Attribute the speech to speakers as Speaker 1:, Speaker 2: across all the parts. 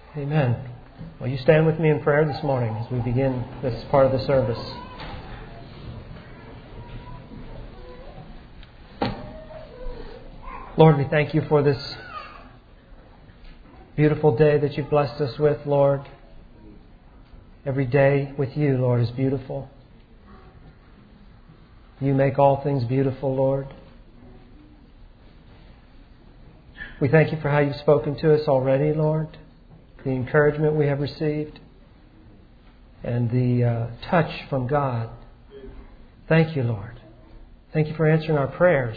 Speaker 1: Amen. Will you stand with me in prayer this morning as we begin this part of the service? Lord, we thank you for this beautiful day that you've blessed us with, Lord. Every day with you, Lord, is beautiful. You make all things beautiful, Lord. We thank you for how you've spoken to us already, Lord. The encouragement we have received and the touch from God. Thank you, Lord. Thank you for answering our prayers.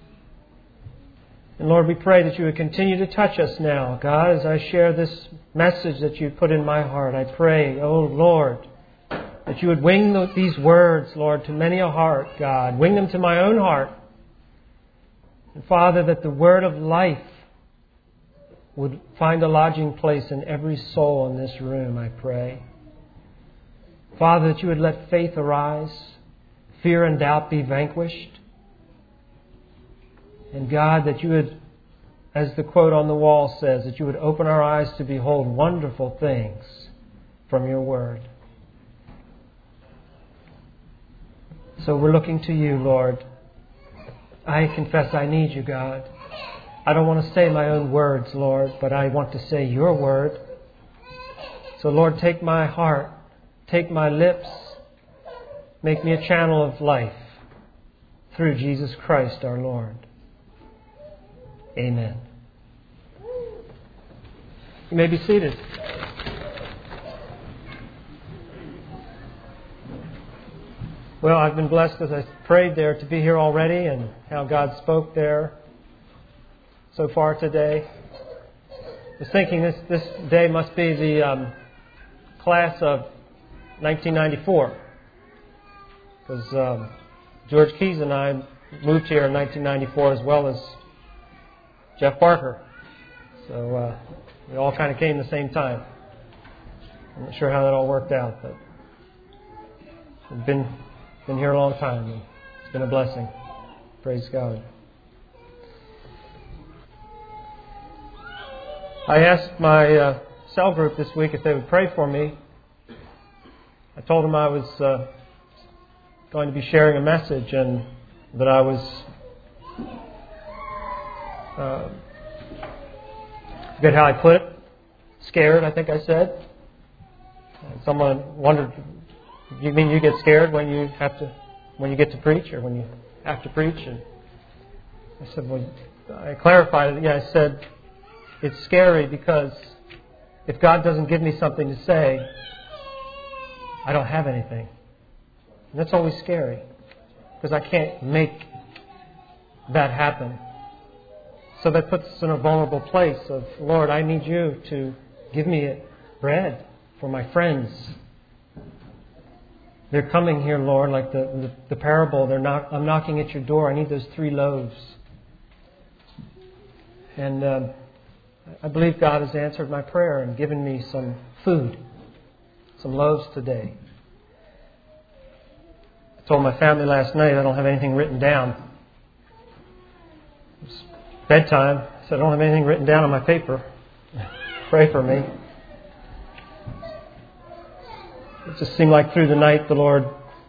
Speaker 1: And Lord, we pray that you would continue to touch us now. God, as I share this message that you put in my heart, I pray, oh Lord, that you would wing these words, Lord, to many a heart, God. Wing them to my own heart. And Father, that the word of life would find a lodging place in every soul in this room, I pray. Father, that you would let faith arise, fear and doubt be vanquished. And God, that you would, as the quote on the wall says, that you would open our eyes to behold wonderful things from your word. So we're looking to you, Lord. I confess I need you, God. I don't want to say my own words, Lord, but I want to say your word. So, Lord, take my heart, take my lips, make me a channel of life through Jesus Christ our Lord. Amen. You may be seated. Well, I've been blessed as I prayed there to be here already and how God spoke there so far today. I was thinking this day must be the class of 1994 because George Keyes and I moved here in 1994 as well as Jeff Barker. So we all kind of came the same time. I'm not sure how that all worked out, but I've been here a long time. And it's been a blessing. Praise God. I asked my cell group this week if they would pray for me. I told them I was going to be sharing a message and that I was forget how I put it. Scared, I think I said. And someone wondered, you mean you get scared when you get to preach or when you have to preach? And I said, well, I clarified it. Yeah, I said, it's scary because if God doesn't give me something to say, I don't have anything. And that's always scary because I can't make that happen. So that puts us in a vulnerable place of, Lord, I need you to give me bread for my friends. They're coming here, Lord, like the parable. I'm knocking at your door. I need those 3 loaves. And I believe God has answered my prayer and given me some food, some loaves today. I told my family last night I don't have anything written down. It was bedtime. I said I don't have anything written down on my paper. Pray for me. It just seemed like through the night the Lord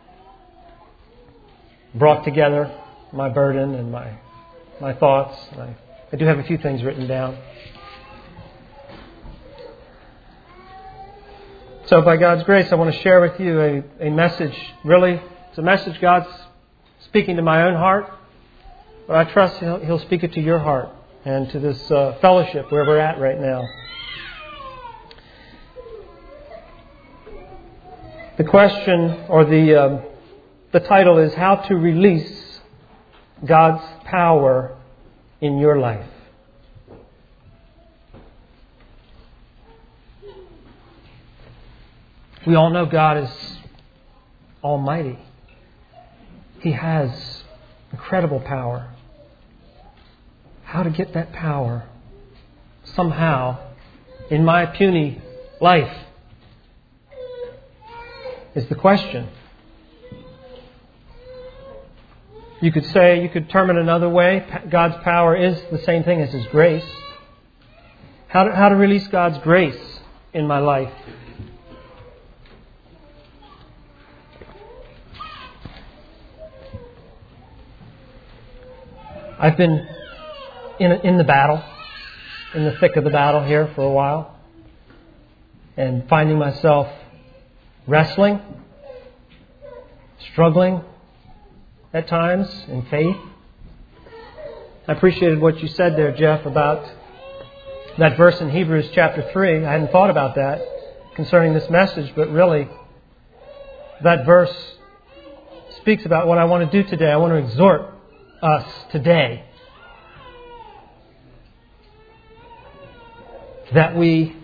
Speaker 1: brought together my burden and my thoughts. I do have a few things written down. So by God's grace, I want to share with you a message. Really, it's a message God's speaking to my own heart. But I trust He'll speak it to your heart and to this fellowship where we're at right now. The question or the title is How to Release God's Power in Your Life. We all know God is almighty. He has incredible power. How to get that power somehow in my puny life is the question. You could term it another way. God's power is the same thing as His grace. How to release God's grace in my life. I've been in the battle, in the thick of the battle here for a while, and finding myself wrestling, struggling at times in faith. I appreciated what you said there, Jeff, about that verse in Hebrews chapter 3. I hadn't thought about that concerning this message, but really that verse speaks about what I want to do today. I want to exhort us today that we,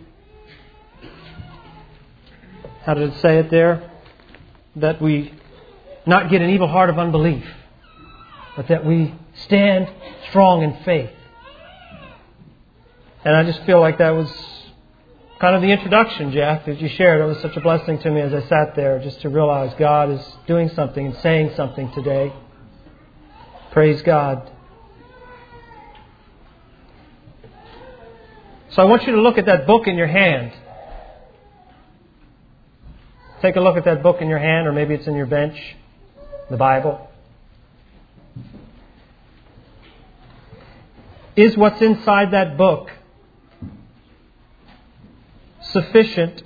Speaker 1: how did it say it there? That we not get an evil heart of unbelief, but that we stand strong in faith. And I just feel like that was kind of the introduction, Jeff, that you shared. It was such a blessing to me as I sat there, just to realize God is doing something and saying something today. Praise God. So I want you to look at that book in your hand. Take a look at that book in your hand, or maybe it's in your bench, the Bible. Is what's inside that book sufficient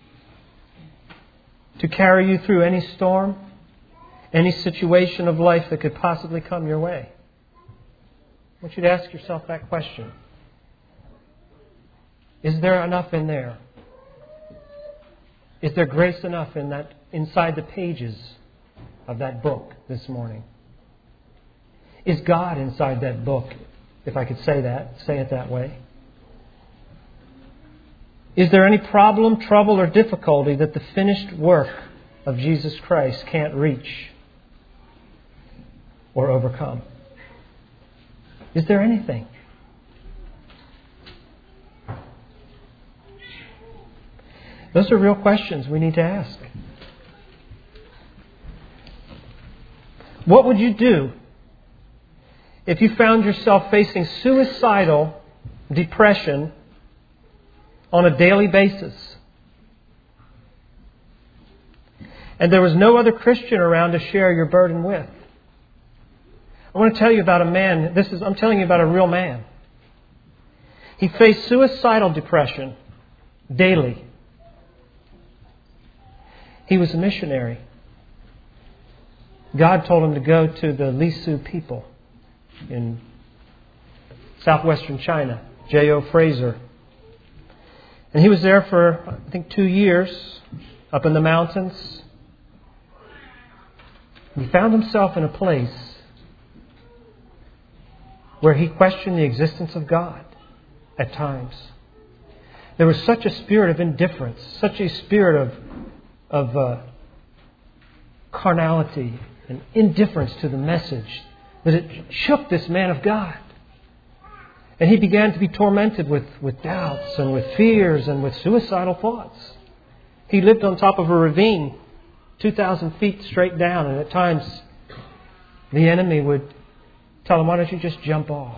Speaker 1: to carry you through any storm, any situation of life that could possibly come your way? I want you to ask yourself that question. Is there enough in there? Is there grace enough in that, inside the pages of that book this morning? Is God inside that book, if I could say it that way? Is there any problem, trouble, or difficulty that the finished work of Jesus Christ can't reach or overcome? Is there anything? Those are real questions we need to ask. What would you do if you found yourself facing suicidal depression on a daily basis, and there was no other Christian around to share your burden with? I want to tell you about a man. I'm telling you about a real man. He faced suicidal depression daily. He was a missionary. God told him to go to the Lisu people in southwestern China, J.O. Fraser. And he was there for, I think, 2 years, up in the mountains. He found himself in a place where he questioned the existence of God at times. There was such a spirit of indifference, such a spirit of carnality and indifference to the message that it shook this man of God. And he began to be tormented with doubts and with fears and with suicidal thoughts. He lived on top of a ravine 2,000 feet straight down, and at times the enemy would tell him, "Why don't you just jump off?"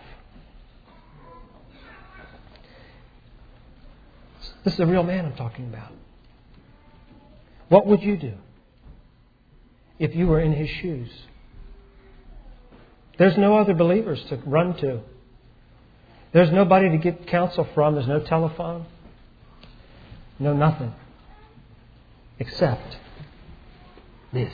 Speaker 1: This is a real man I'm talking about. What would you do if you were in his shoes? There's no other believers to run to. There's nobody to get counsel from. There's no telephone. No nothing. Except this.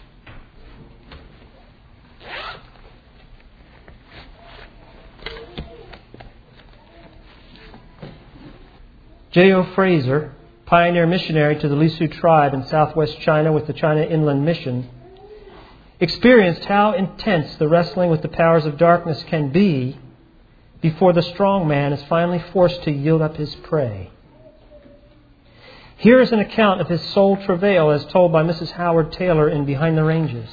Speaker 1: J.O. Fraser, pioneer missionary to the Lisu tribe in southwest China with the China Inland Mission, experienced how intense the wrestling with the powers of darkness can be before the strong man is finally forced to yield up his prey. Here is an account of his soul travail as told by Mrs. Howard Taylor in Behind the Ranges.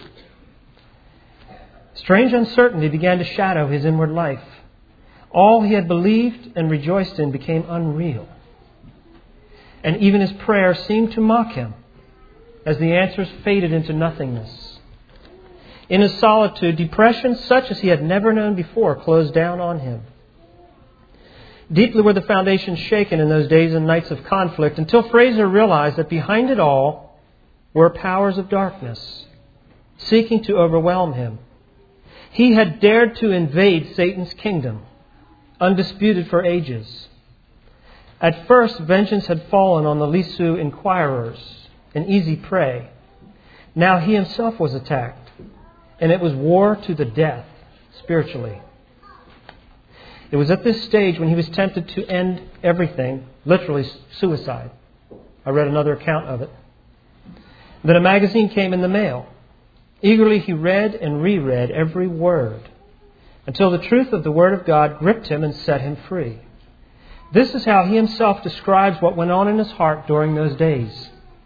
Speaker 1: Strange uncertainty began to shadow his inward life. All he had believed and rejoiced in became unreal. And even his prayer seemed to mock him as the answers faded into nothingness. In his solitude, depression such as he had never known before closed down on him. Deeply were the foundations shaken in those days and nights of conflict until Fraser realized that behind it all were powers of darkness seeking to overwhelm him. He had dared to invade Satan's kingdom, undisputed for ages. At first, vengeance had fallen on the Lisu inquirers, an easy prey. Now he himself was attacked, and it was war to the death, spiritually. It was at this stage when he was tempted to end everything, literally suicide. I read another account of it. Then a magazine came in the mail. Eagerly he read and reread every word until the truth of the Word of God gripped him and set him free. This is how he himself describes what went on in his heart during those days.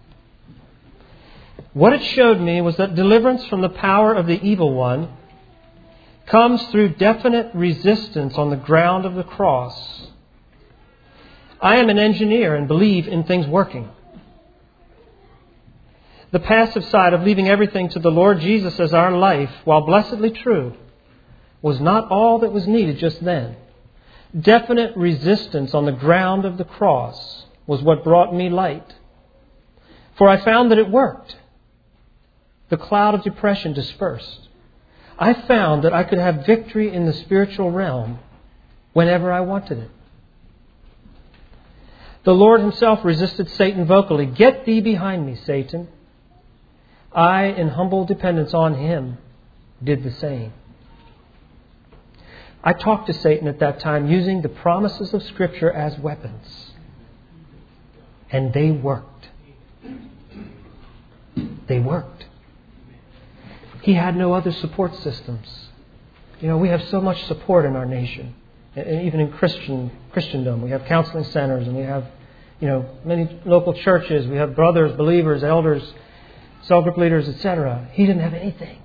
Speaker 1: What it showed me was that deliverance from the power of the evil one comes through definite resistance on the ground of the cross. I am an engineer and believe in things working. The passive side of leaving everything to the Lord Jesus as our life, while blessedly true, was not all that was needed just then. Definite resistance on the ground of the cross was what brought me light. For I found that it worked. The cloud of depression dispersed. I found that I could have victory in the spiritual realm whenever I wanted it. The Lord himself resisted Satan vocally. "Get thee behind me, Satan." I, in humble dependence on him, did the same. I talked to Satan at that time using the promises of Scripture as weapons. And they worked. They worked. He had no other support systems. You know, we have so much support in our nation. And even in Christendom. We have counseling centers and we have, many local churches. We have brothers, believers, elders, cell group leaders, etc. He didn't have anything.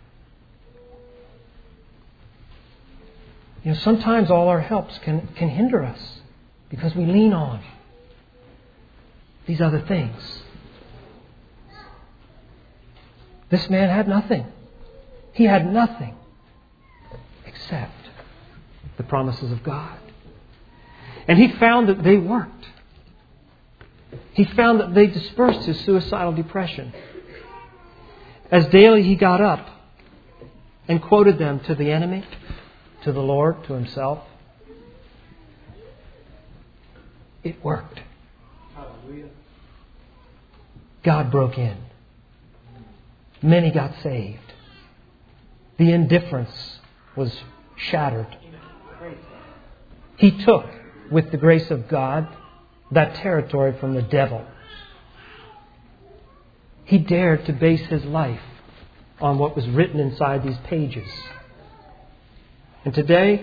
Speaker 1: Sometimes all our helps can hinder us because we lean on these other things. This man had nothing. He had nothing except the promises of God. And he found that they worked. He found that they dispersed his suicidal depression. As daily he got up and quoted them to the enemy, to the Lord, to himself, it worked. Hallelujah. God broke in. Many got saved. The indifference was shattered. He took, with the grace of God, that territory from the devil. He dared to base his life on what was written inside these pages. And today,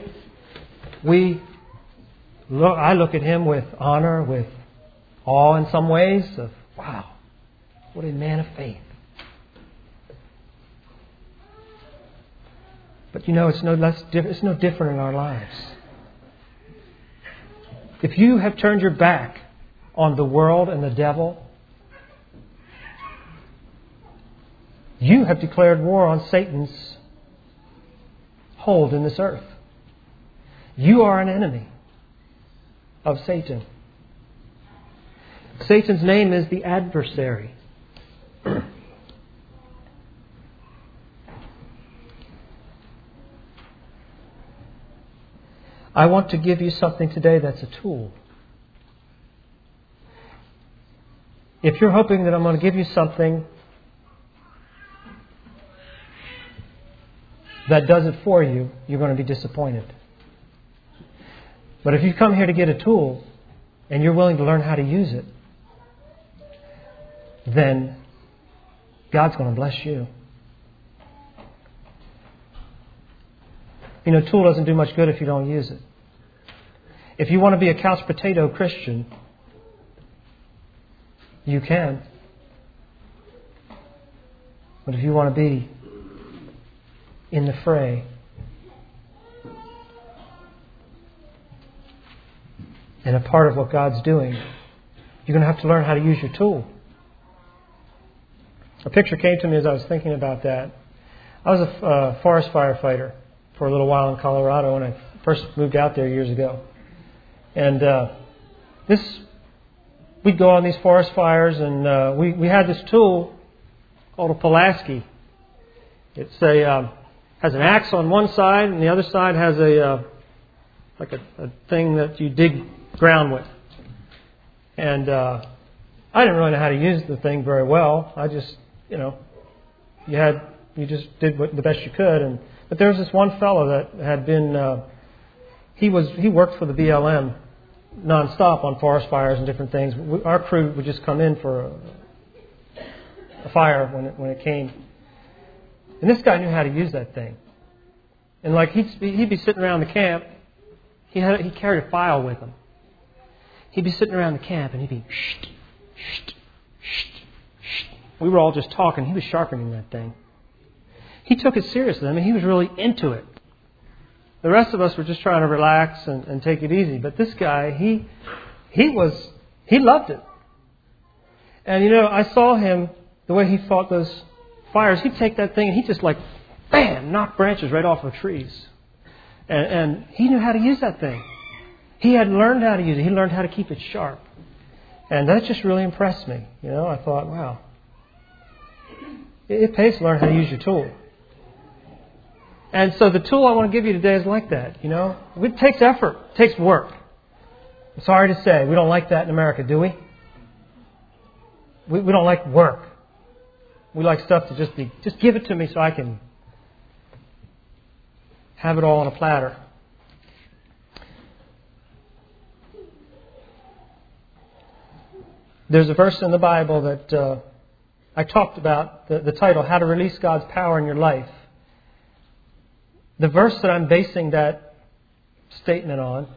Speaker 1: I look at him with honor, with awe in some ways, of wow, what a man of faith. But it's no different in our lives. If you have turned your back on the world and the devil, you have declared war on Satan's hold in this earth. You are an enemy of Satan. Satan's name is the adversary. I want to give you something today that's a tool. If you're hoping that I'm going to give you something that does it for you, you're going to be disappointed. But if you come here to get a tool and you're willing to learn how to use it, then God's going to bless you. A tool doesn't do much good if you don't use it. If you want to be a couch potato Christian, you can. But if you want to be in the fray, and a part of what God's doing, you're going to have to learn how to use your tool. A picture came to me as I was thinking about that. I was a forest firefighter for a little while in Colorado when I first moved out there years ago. And we'd go on these forest fires, and we had this tool called a Pulaski. It's has an axe on one side, and the other side has a thing that you dig ground with. And I didn't really know how to use the thing very well. I just, you just did the best you could. But there was this one fellow that had been, he worked for the BLM nonstop on forest fires and different things. Our crew would just come in for a fire when it came. And this guy knew how to use that thing. And like he'd be sitting around the camp. He carried a file with him. He'd be sitting around the camp and he'd be shh, shh, shh, shh. We were all just talking. He was sharpening that thing. He took it seriously. I mean, he was really into it. The rest of us were just trying to relax and take it easy. But this guy, he loved it. And I saw him, the way he fought those fires. He'd take that thing and he'd just bam, knock branches right off of trees. And he knew how to use that thing. He had learned how to use it. He learned how to keep it sharp. And that just really impressed me. I thought, wow, it pays to learn how to use your tool. And so the tool I want to give you today is like that. It takes effort. It takes work. I'm sorry to say, we don't like that in America, do we? We don't like work. We like stuff to just give it to me so I can have it all on a platter. There's a verse in the Bible that I talked about, the title, How to Release God's Power in Your Life. The verse that I'm basing that statement on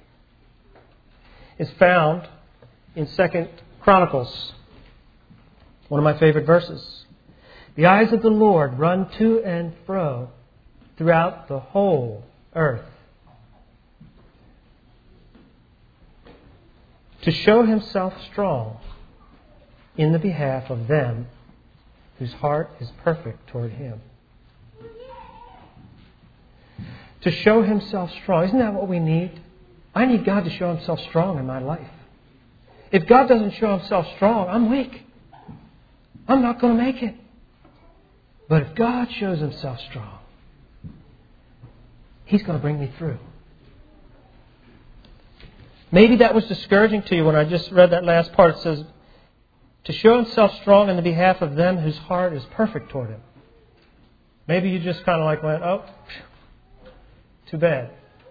Speaker 1: is found in 2 Chronicles, one of my favorite verses. The eyes of the Lord run to and fro throughout the whole earth, to show Himself strong in the behalf of them whose heart is perfect toward Him. To show Himself strong. Isn't that what we need? I need God to show Himself strong in my life. If God doesn't show Himself strong, I'm weak. I'm not going to make it. But if God shows Himself strong, He's going to bring me through. Maybe that was discouraging to you when I just read that last part. It says, to show Himself strong in the behalf of them whose heart is perfect toward Him. Maybe you just kind of went, oh, too bad.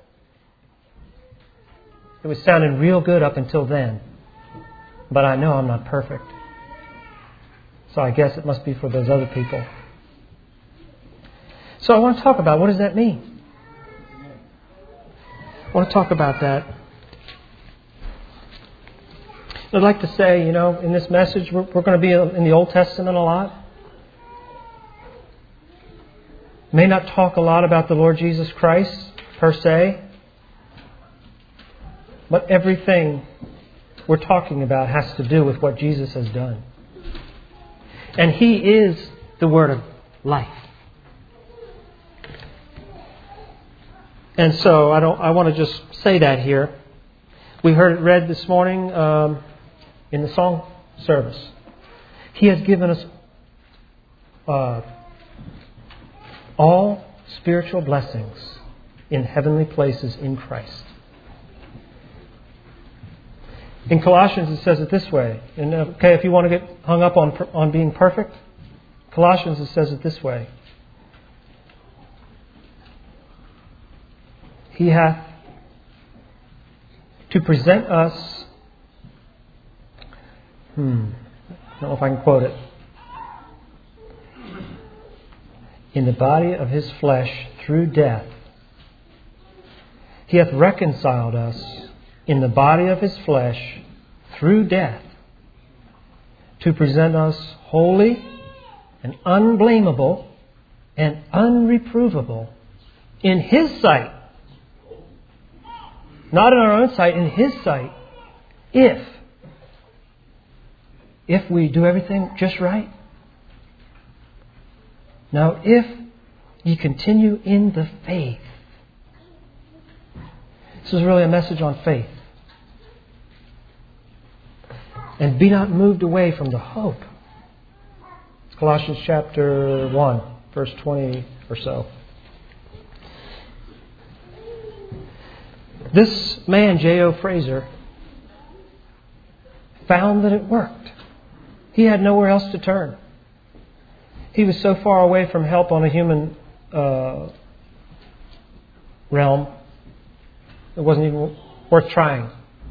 Speaker 1: It was sounding real good up until then. But I know I'm not perfect. So I guess it must be for those other people. So I want to talk about, what does that mean? I want to talk about that. I'd like to say, in this message, we're going to be in the Old Testament a lot. May not talk a lot about the Lord Jesus Christ, per se. But everything we're talking about has to do with what Jesus has done. And He is the Word of life. And so I want to just say that here. We heard it read this morning in the song service. He has given us all spiritual blessings in heavenly places in Christ. In Colossians it says it this way. And if you want to get hung up on being perfect, Colossians it says it this way. He hath to present us, I don't know if I can quote it, in the body of His flesh through death. He hath reconciled us in the body of His flesh through death to present us holy and unblameable and unreprovable in His sight. Not in our own sight, in His sight. If we do everything just right. Now, if ye continue in the faith. This is really a message on faith. and be not moved away from the hope. It's Colossians chapter 1, verse 20 or so. This man, J.O. Fraser, found that it worked. He had nowhere else to turn. He was so far away from help on a human realm, it wasn't even worth trying.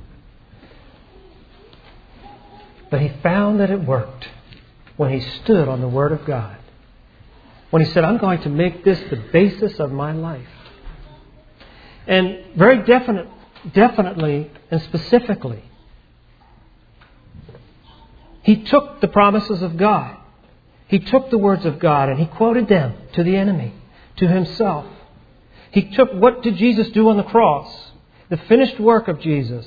Speaker 1: But he found that it worked when he stood on the Word of God. When he said, I'm going to make this the basis of my life. And very definitely and specifically, he took the promises of God. He took the words of God and he quoted them to the enemy, to himself. He took, what did Jesus do on the cross? The finished work of Jesus.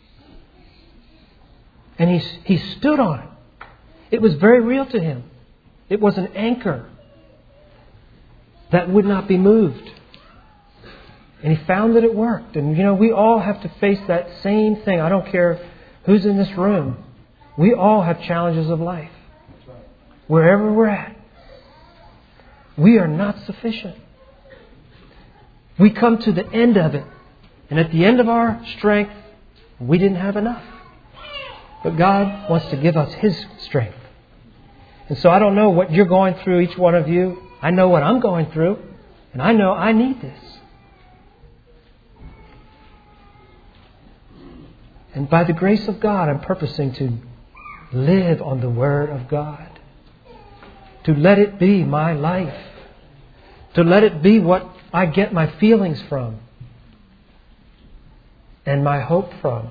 Speaker 1: And he stood on it. It was very real to him. It was an anchor that would not be moved. And he found that it worked. And we all have to face that same thing. I don't care who's in this room. We all have challenges of life. Wherever we're at. We are not sufficient. We come to the end of it. And at the end of our strength, we didn't have enough. But God wants to give us His strength. And so I don't know what you're going through, each one of you. I know what I'm going through. And I know I need this. And by the grace of God, I'm purposing to live on the Word of God. To let it be my life. To let it be what I get my feelings from. And my hope from.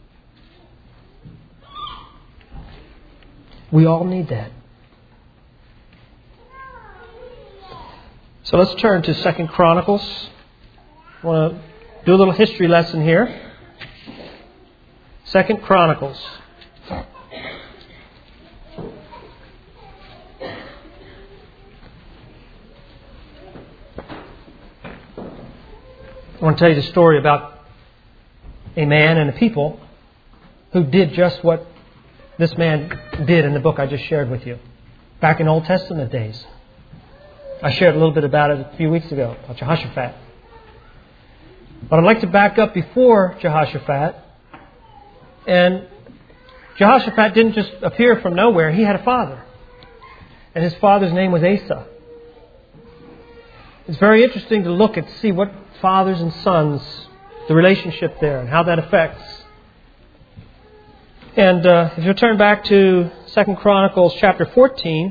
Speaker 1: We all need that. So let's turn to 2 Chronicles. I want to do a little history lesson here. 2 Chronicles. I want to tell you the story about a man and a people who did just what this man did in the book I just shared with you. Back in Old Testament days. I shared a little bit about it a few weeks ago, about Jehoshaphat. But I'd like to back up before Jehoshaphat. And Jehoshaphat didn't just appear from nowhere. He had a father. And his father's name was Asa. It's very interesting to look and see what fathers and sons, the relationship there and how that affects. And if you turn back to 2 Chronicles chapter 14,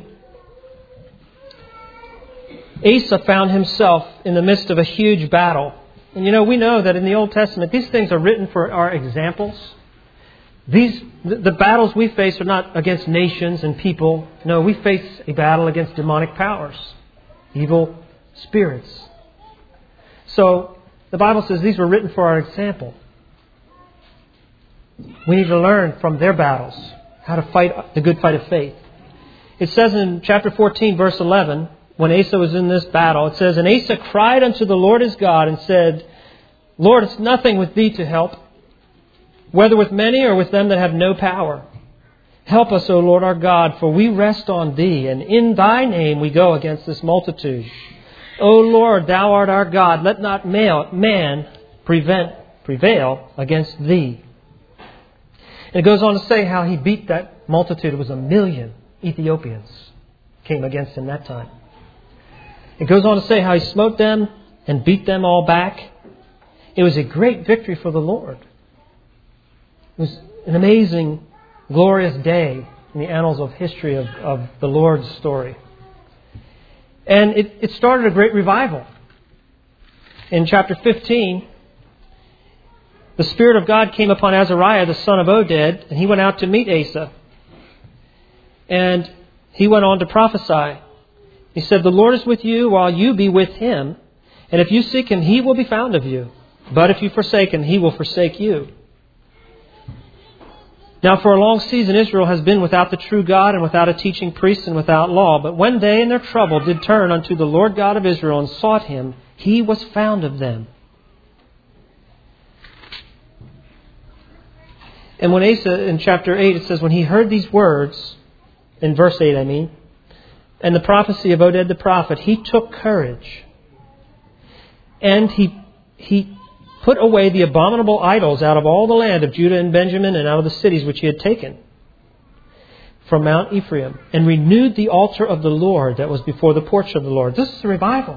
Speaker 1: Asa found himself in the midst of a huge battle. And we know that in the Old Testament, these things are written for our examples. The battles we face are not against nations and people. No, we face a battle against demonic powers, evil spirits. So the Bible says these were written for our example. We need to learn from their battles how to fight the good fight of faith. It says in chapter 14, verse 11, when Asa was in this battle, it says, And Asa cried unto the Lord his God and said, Lord, it's nothing with thee to help, whether with many or with them that have no power. Help us, O Lord our God, for we rest on thee, and in thy name we go against this multitude. O Lord, thou art our God, let not man prevail against thee. And it goes on to say how he beat that multitude. It was 1 million Ethiopians came against him that time. It goes on to say how he smote them and beat them all back. It was a great victory for the Lord. It was an amazing, glorious day in the annals of history of the Lord's story. And it started a great revival. In chapter 15, the Spirit of God came upon Azariah, the son of Oded, and he went out to meet Asa. And he went on to prophesy. He said, The Lord is with you while you be with him. And if you seek him, he will be found of you. But if you forsake him, he will forsake you. Now for a long season Israel has been without the true God and without a teaching priest and without law. But when they in their trouble did turn unto the Lord God of Israel and sought him, he was found of them. And when Asa, in chapter 8, it says, when he heard these words, in verse 8 I mean, and the prophecy of Oded the prophet, he took courage. And he put away the abominable idols out of all the land of Judah and Benjamin and out of the cities which he had taken from Mount Ephraim, and renewed the altar of the Lord that was before the porch of the Lord. This is a revival.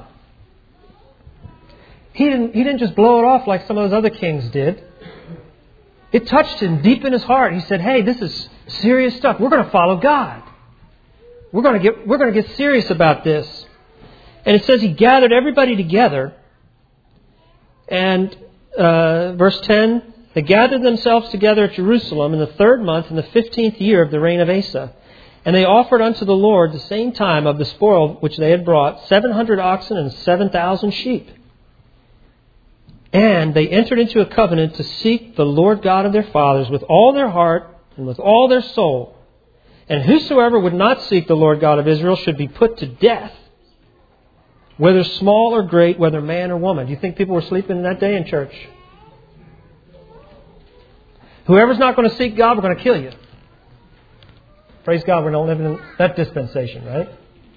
Speaker 1: He didn't just blow it off like some of those other kings did. It touched him deep in his heart. He said, hey, this is serious stuff. We're going to follow God. We're going to get serious about this. And it says he gathered everybody together. And verse 10, they gathered themselves together at Jerusalem in the 3rd month in the 15th year of the reign of Asa. And they offered unto the Lord the same time of the spoil which they had brought, 700 oxen and 7,000 sheep. And they entered into a covenant to seek the Lord God of their fathers with all their heart and with all their soul. And whosoever would not seek the Lord God of Israel should be put to death, whether small or great, whether man or woman. Do you think people were sleeping that day in church? Whoever's not going to seek God, we're going to kill you. Praise God, we don't live in that dispensation, right?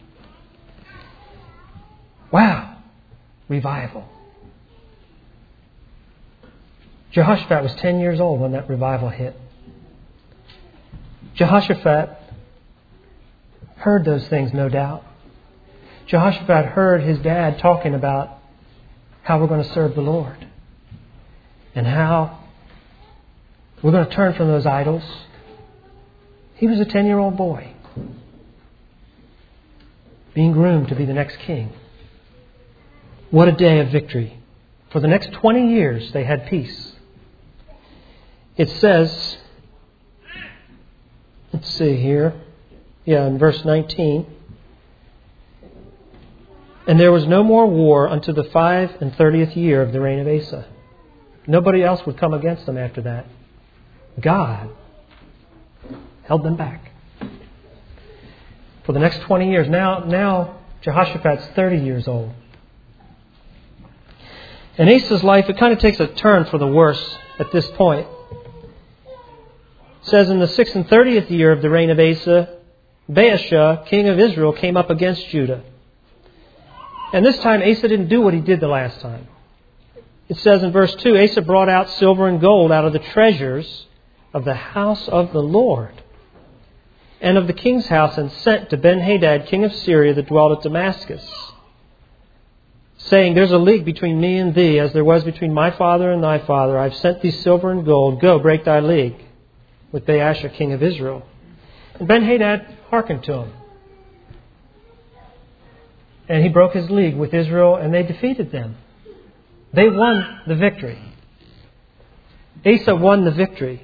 Speaker 1: Wow. Revival. Jehoshaphat was 10 years old when that revival hit. Jehoshaphat heard those things, no doubt. Jehoshaphat heard his dad talking about how we're going to serve the Lord and how we're going to turn from those idols. He was a 10-year-old boy being groomed to be the next king. What a day of victory. For the next 20 years they had peace. It says, let's see here. Yeah, in verse 19. And there was no more war unto the 35th year of the reign of Asa. Nobody else would come against them after that. God held them back. For the next 20 years. Now Jehoshaphat's 30 years old. In Asa's life, it kind of takes a turn for the worse at this point. It says in the 6th and 30th year of the reign of Asa, Baasha, king of Israel, came up against Judah. And this time Asa didn't do what he did the last time. It says in verse 2, Asa brought out silver and gold out of the treasures of the house of the Lord and of the king's house, and sent to Ben-Hadad, king of Syria, that dwelt at Damascus, saying, there's a league between me and thee, as there was between my father and thy father. I've sent thee silver and gold. Go, break thy league with Baasha, king of Israel. And Ben-Hadad hearkened to him. And he broke his league with Israel, and they defeated them. They won the victory. Asa won the victory.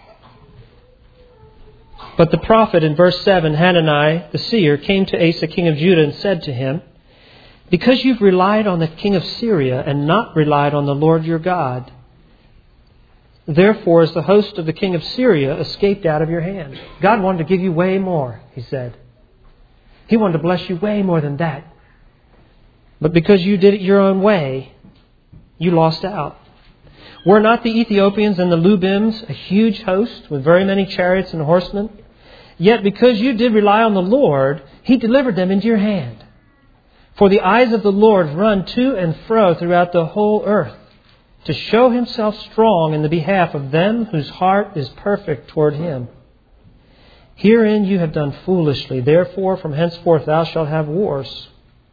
Speaker 1: But the prophet in verse 7, Hanani, the seer, came to Asa, king of Judah, and said to him, because you've relied on the king of Syria and not relied on the Lord your God, therefore, as the host of the king of Syria escaped out of your hand. God wanted to give you way more, he said. He wanted to bless you way more than that. But because you did it your own way, you lost out. Were not the Ethiopians and the Lubims a huge host with very many chariots and horsemen? Yet because you did rely on the Lord, he delivered them into your hand. For the eyes of the Lord run to and fro throughout the whole earth, to show himself strong in the behalf of them whose heart is perfect toward him. Herein you have done foolishly. Therefore, from henceforth thou shalt have wars.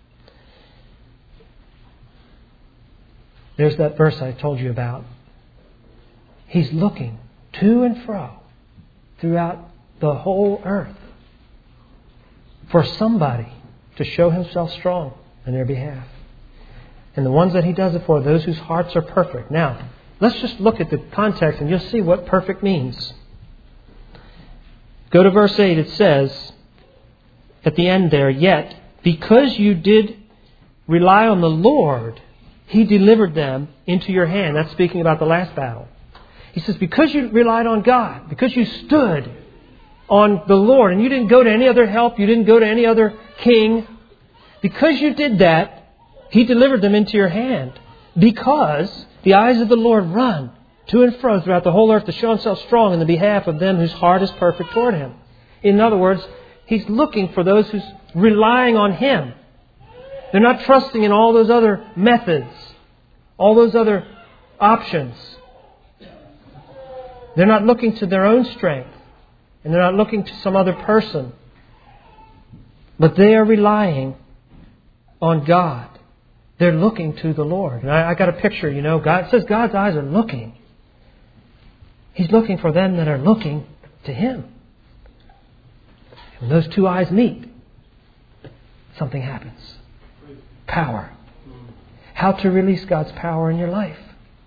Speaker 1: There's that verse I told you about. He's looking to and fro throughout the whole earth for somebody to show himself strong in their behalf. And the ones that he does it for are those whose hearts are perfect. Now, let's just look at the context and you'll see what perfect means. Go to verse 8. It says, at the end there, yet, because you did rely on the Lord, he delivered them into your hand. That's speaking about the last battle. He says, because you relied on God, because you stood on the Lord, and you didn't go to any other help, you didn't go to any other king, because you did that, he delivered them into your hand. Because the eyes of the Lord run to and fro throughout the whole earth to show Himself strong in the behalf of them whose heart is perfect toward Him. In other words, He's looking for those who's relying on Him. They're not trusting in all those other methods, all those other options. They're not looking to their own strength, and they're not looking to some other person. But they are relying on God. They're looking to the Lord. And I got a picture, God, it says God's eyes are looking. He's looking for them that are looking to Him. When those two eyes meet, something happens. Power. How to release God's power in your life.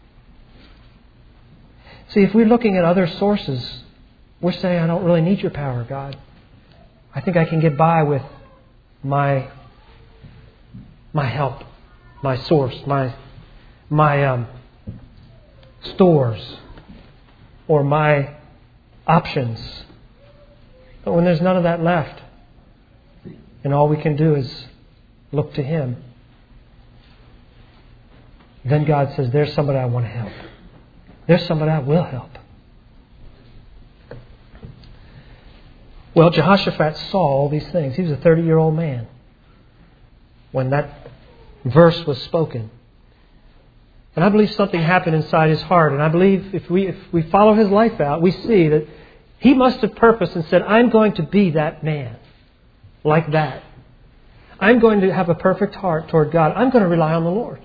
Speaker 1: See, if we're looking at other sources, we're saying, I don't really need your power, God. I think I can get by with my help, my source, my stores, or my options. But when there's none of that left, and all we can do is look to Him, then God says, there's somebody I want to help. There's somebody I will help. Well, Jehoshaphat saw all these things. He was a 30-year-old man when that verse was spoken. And I believe something happened inside his heart. And I believe if we follow his life out, we see that he must have purposed and said, I'm going to be that man. Like that. I'm going to have a perfect heart toward God. I'm going to rely on the Lord.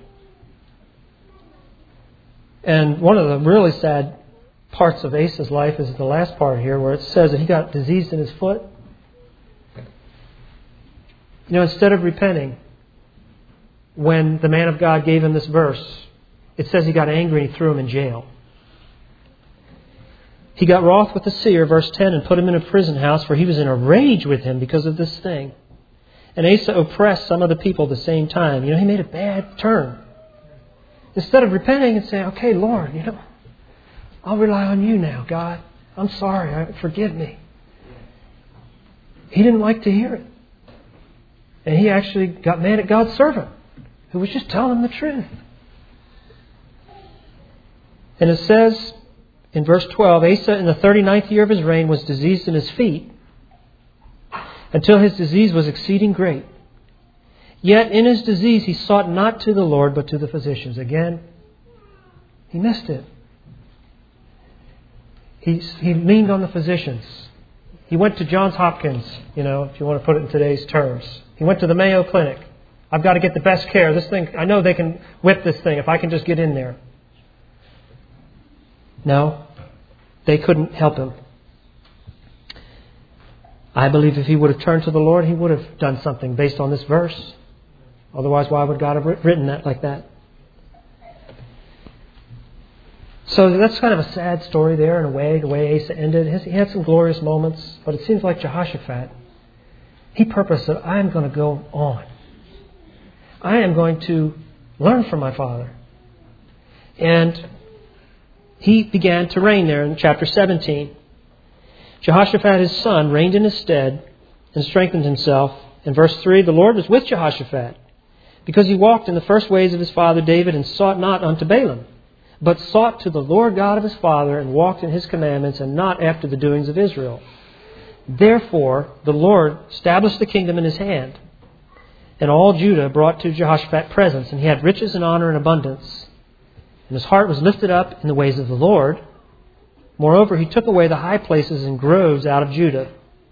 Speaker 1: And one of the really sad parts of Asa's life is the last part here where it says that he got diseased in his foot. Instead of repenting, when the man of God gave him this verse, it says he got angry and he threw him in jail. He got wroth with the seer, verse 10, and put him in a prison house, for he was in a rage with him because of this thing. And Asa oppressed some of the people at the same time. He made a bad turn. Instead of repenting and saying, okay, Lord, I'll rely on you now, God. I'm sorry. Forgive me. He didn't like to hear it. And he actually got mad at God's servant, who was just telling him the truth. And it says in verse 12, Asa in the 39th year of his reign was diseased in his feet, until his disease was exceeding great. Yet in his disease he sought not to the Lord, but to the physicians. Again, he missed it. He leaned on the physicians. He went to Johns Hopkins, if you want to put it in today's terms. He went to the Mayo Clinic. I've got to get the best care. This thing, I know they can whip this thing if I can just get in there. No, they couldn't help him. I believe if he would have turned to the Lord, he would have done something based on this verse. Otherwise, why would God have written that like that? So that's kind of a sad story there in a way, the way Asa ended. He had some glorious moments, but it seems like Jehoshaphat, he purposed that I am going to go on. I am going to learn from my father. And he began to reign there in chapter 17. Jehoshaphat, his son, reigned in his stead and strengthened himself. In verse 3, the Lord was with Jehoshaphat, because he walked in the first ways of his father David and sought not unto Baalim, but sought to the Lord God of his father and walked in his commandments and not after the doings of Israel. Therefore, the Lord established the kingdom in his hand. And all Judah brought to Jehoshaphat presents, and he had riches and honor and abundance. And his heart was lifted up in the ways of the Lord. Moreover, he took away the high places and groves out of Judah.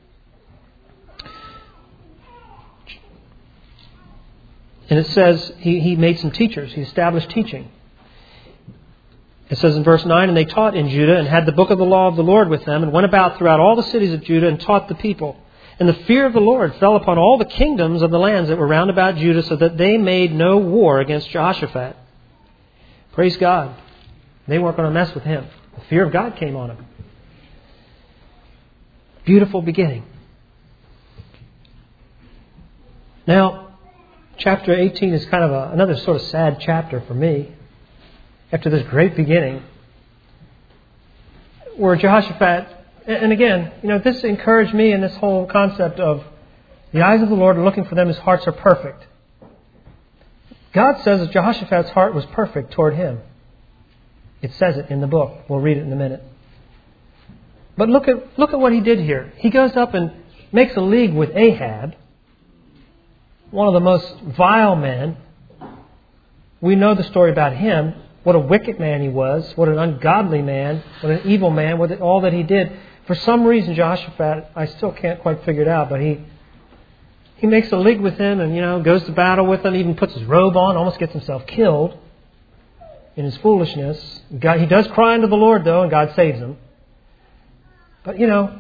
Speaker 1: And it says he made some teachers. He established teaching. It says in verse 9, and they taught in Judah and had the book of the law of the Lord with them and went about throughout all the cities of Judah and taught the people. And the fear of the Lord fell upon all the kingdoms of the lands that were round about Judah, so that they made no war against Jehoshaphat. Praise God. They weren't going to mess with him. The fear of God came on him. Beautiful beginning. Now, chapter 18 is kind of another sort of sad chapter for me. After this great beginning, where Jehoshaphat, and again, this encouraged me in this whole concept of the eyes of the Lord are looking for them, his hearts are perfect. God says that Jehoshaphat's heart was perfect toward him. It says it in the book. We'll read it in a minute. But look at what he did here. He goes up and makes a league with Ahab, one of the most vile men. We know the story about him. What a wicked man he was. What an ungodly man. What an evil man. What all that he did. For some reason, Jehoshaphat, I still can't quite figure it out, but he makes a league with him and, goes to battle with him, even puts his robe on, almost gets himself killed in his foolishness. He does cry unto the Lord, though, and God saves him. But,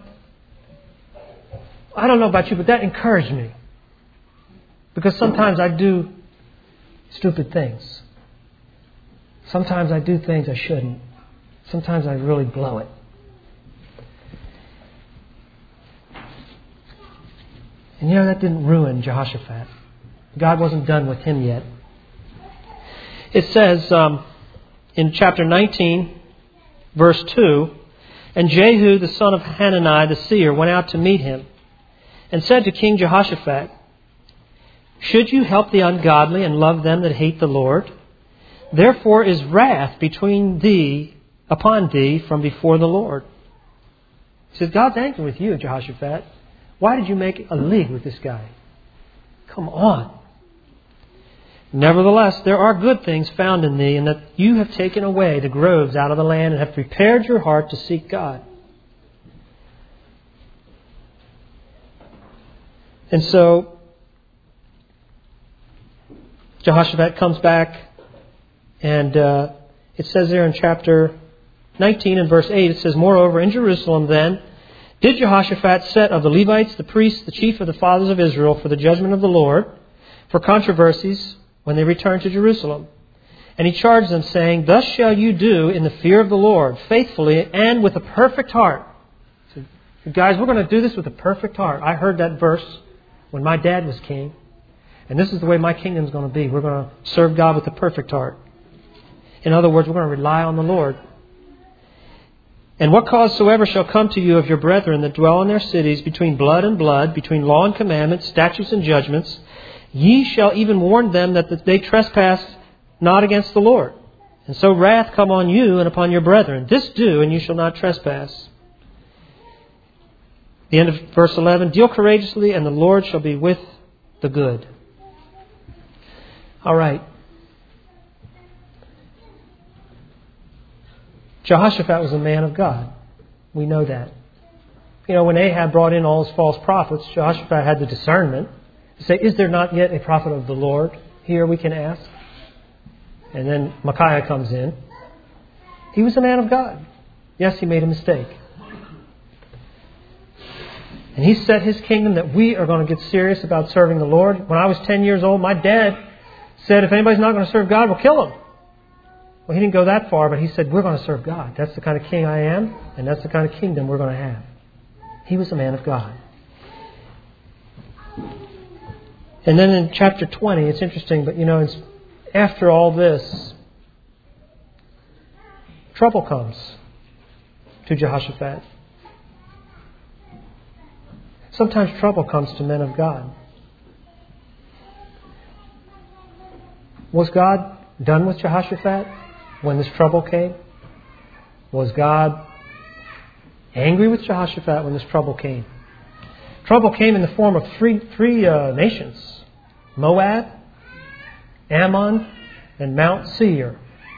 Speaker 1: I don't know about you, but that encouraged me. Because sometimes I do stupid things. Sometimes I do things I shouldn't. Sometimes I really blow it. And that didn't ruin Jehoshaphat. God wasn't done with him yet. It says in chapter 19, verse 2, "And Jehu, the son of Hanani, the seer, went out to meet him, and said to King Jehoshaphat, Should you help the ungodly and love them that hate the Lord? Therefore is wrath upon thee from before the Lord." He says, God's angry with you, Jehoshaphat. Why did you make a league with this guy? Come on. "Nevertheless, there are good things found in thee, and that you have taken away the groves out of the land and have prepared your heart to seek God." And so, Jehoshaphat comes back, and it says there in chapter 19 and verse 8, it says, "Moreover, in Jerusalem then, did Jehoshaphat set of the Levites, the priests, the chief of the fathers of Israel, for the judgment of the Lord, for controversies, when they returned to Jerusalem. And he charged them, saying, Thus shall you do in the fear of the Lord, faithfully and with a perfect heart." So, guys, we're going to do this with a perfect heart. I heard that verse when my dad was king. And this is the way my kingdom is going to be. We're going to serve God with a perfect heart. In other words, we're going to rely on the Lord. "And what cause soever shall come to you of your brethren that dwell in their cities, between blood and blood, between law and commandment, statutes and judgments, ye shall even warn them that they trespass not against the Lord. And so wrath come on you and upon your brethren. This do, and you shall not trespass." The end of verse 11, "Deal courageously, and the Lord shall be with the good." All right. Jehoshaphat was a man of God. We know that. When Ahab brought in all his false prophets, Jehoshaphat had the discernment to say, "Is there not yet a prophet of the Lord here we can ask?" And then Micaiah comes in. He was a man of God. Yes, he made a mistake. And he set his kingdom that we are going to get serious about serving the Lord. When I was 10 years old, my dad said, if anybody's not going to serve God, we'll kill him. Well, he didn't go that far, but he said, we're going to serve God. That's the kind of king I am, and that's the kind of kingdom we're going to have. He was a man of God. And then in chapter 20, it's interesting, but it's, after all this, trouble comes to Jehoshaphat. Sometimes trouble comes to men of God. Was God done with Jehoshaphat when this trouble came? Was God angry with Jehoshaphat when this trouble came? Trouble came in the form of three nations: Moab, Ammon, and Mount Seir.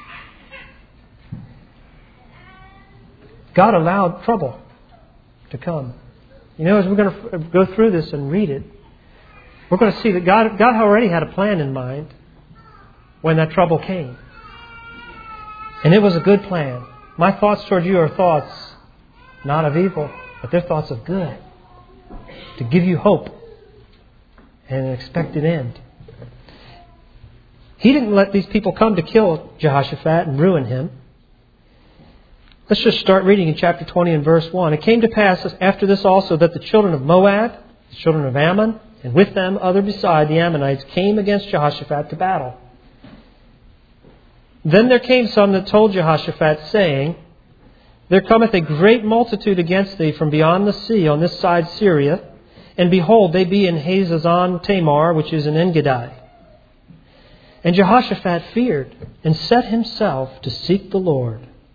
Speaker 1: God allowed trouble to come. As we're going to go through this and read it, we're going to see that God already had a plan in mind when that trouble came. And it was a good plan. My thoughts toward you are thoughts not of evil, but they're thoughts of good, to give you hope and an expected end. He didn't let these people come to kill Jehoshaphat and ruin him. Let's just start reading in chapter 20 and verse 1. It came to pass after this also that the children of Moab, the children of Ammon, and with them other beside the Ammonites, came against Jehoshaphat to battle. Then there came some that told Jehoshaphat, saying, There cometh a great multitude against thee from beyond the sea on this side Syria, and behold, they be in Hazazon Tamar, which is in En-gedi. And Jehoshaphat feared, and set himself to seek the Lord.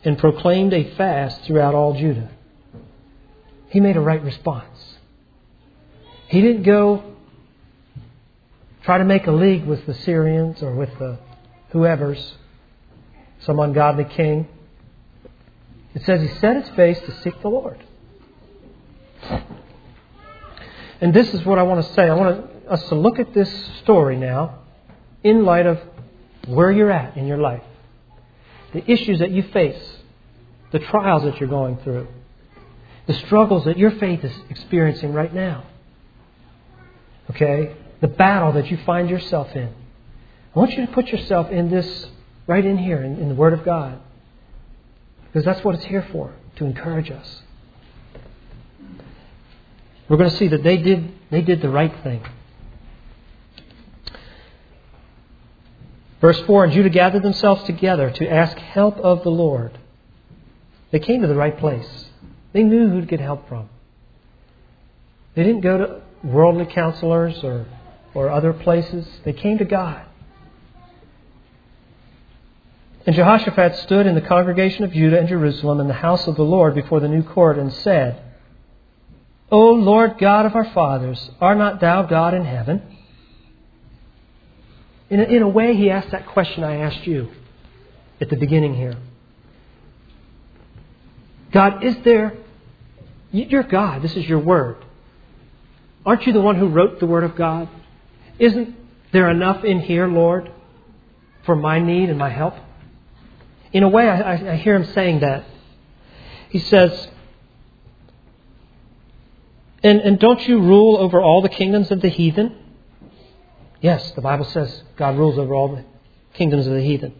Speaker 2: and proclaimed a fast throughout all Judah. He made a right response. He didn't go try to make a league with the Syrians or with the whoever's, some ungodly king. It says he set his face to seek the Lord. And this is what I want to say. I want us to look at this story now in light of where you're at in your life. The issues that you face, the trials that you're going through, the struggles that your faith is experiencing right now. Okay? The battle that you find yourself in. I want you to put yourself in this, right in here, in the Word of God. Because that's what it's here for, to encourage us. We're going to see that they did the right thing. Verse 4, and Judah gathered themselves together to ask help of the Lord. They came to the right place. They knew who to get help from. They didn't go to worldly counselors or other places. They came to God. And Jehoshaphat stood in the congregation of Judah and Jerusalem in the house of the Lord before the new court and said, O Lord God of our fathers, art not thou God in heaven? In a way, he asked that question I asked you at the beginning here. God, is there... You're God. This is your Word. Aren't you the one who wrote the Word of God? Isn't there enough in here, Lord, for my need and my help? In a way, I hear him saying that. He says, and don't you rule over all the kingdoms of the heathen? Yes, the Bible says God rules over all the kingdoms of the heathen.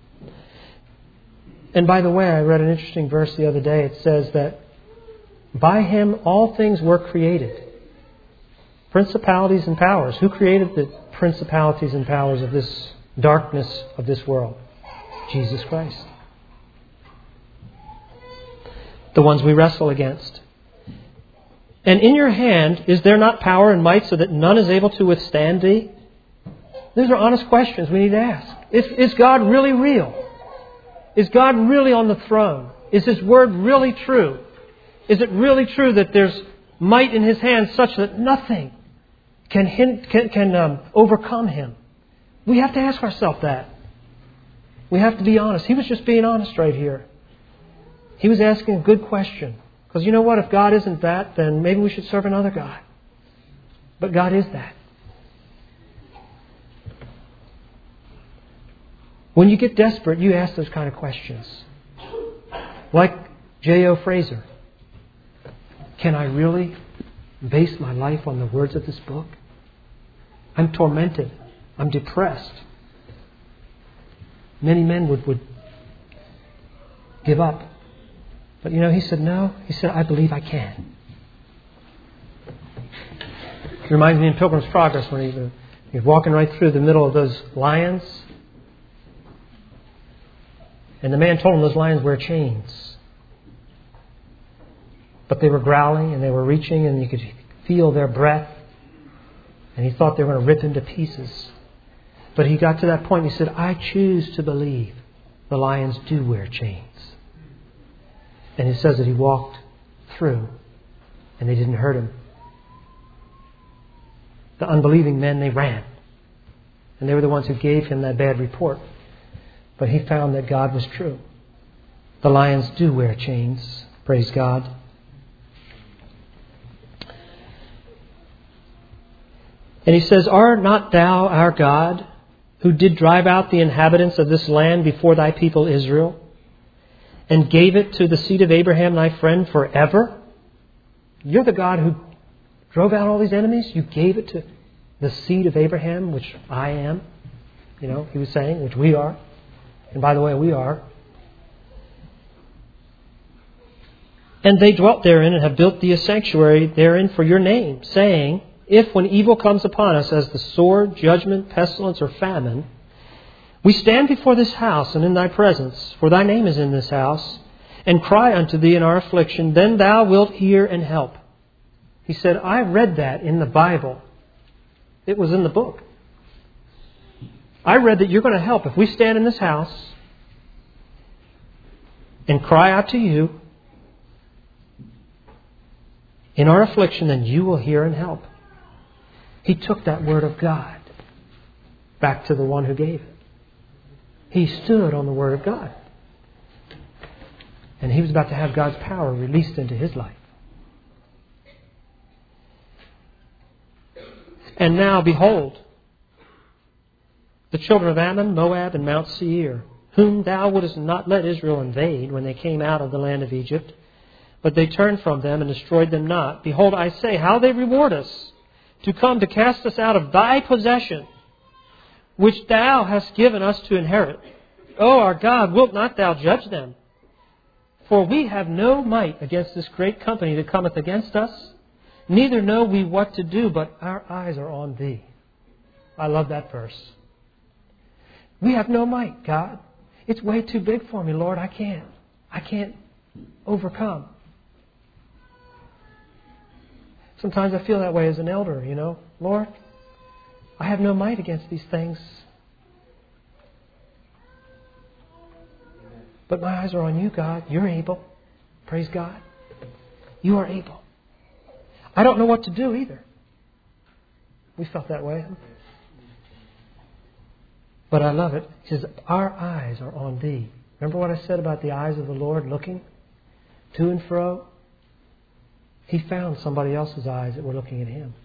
Speaker 2: And by the way, I read an interesting verse the other day. It says that by Him all things were created. Principalities and powers. Who created the principalities and powers of this darkness of this world? Jesus Christ. The ones we wrestle against. And in your hand is there not power and might so that none is able to withstand thee? These are honest questions we need to ask. Is God really real? Is God really on the throne? Is His Word really true? Is it really true that there's might in His hand such that nothing can overcome Him? We have to ask ourselves that. We have to be honest. He was just being honest right here. He was asking a good question. Because you know what? If God isn't that, then maybe we should serve another God. But God is that. When you get desperate, you ask those kind of questions. Like J.O. Fraser. Can I really base my life on the words of this book? I'm tormented. I'm depressed. Many men would give up. But you know, he said no. He said, I believe I can. It reminds me in Pilgrim's Progress when he was walking right through the middle of those lions. And the man told him those lions wear chains. But they were growling and they were reaching and you could feel their breath. And he thought they were going to rip him to pieces. But he got to that point and he said, I choose to believe the lions do wear chains. And it says that he walked through and they didn't hurt him. The unbelieving men, they ran. And they were the ones who gave him that bad report. But he found that God was true. The lions do wear chains. Praise God. And he says, Art not thou our God, who did drive out the inhabitants of this land before thy people Israel, and gave it to the seed of Abraham thy friend forever? You're the God who drove out all these enemies. You gave it to the seed of Abraham, which I am. You know, he was saying, which we are. And by the way, we are. And they dwelt therein and have built thee a sanctuary therein for your name, saying, If when evil comes upon us as the sword, judgment, pestilence, or famine, we stand before this house and in thy presence, for thy name is in this house, and cry unto thee in our affliction, then thou wilt hear and help. He said, I read that in the Bible. It was in the book. I read that you're going to help. If we stand in this house and cry out to you in our affliction, then you will hear and help. He took that word of God back to the one who gave it. He stood on the word of God. And he was about to have God's power released into his life. And now, behold, the children of Ammon, Moab, and Mount Seir, whom thou wouldest not let Israel invade when they came out of the land of Egypt, but they turned from them and destroyed them not. Behold, I say, how they reward us, to come to cast us out of thy possession, which thou hast given us to inherit. O our God, wilt not thou judge them? For we have no might against this great company that cometh against us, neither know we what to do, but our eyes are on thee. I love that verse. We have no might, God. It's way too big for me, Lord. I can't overcome. Sometimes I feel that way as an elder, Lord, I have no might against these things. But my eyes are on you, God. You're able. Praise God. You are able. I don't know what to do either. We felt that way. But I love it. He says, our eyes are on thee. Remember what I said about the eyes of the Lord looking to and fro? He found somebody else's eyes that were looking at him.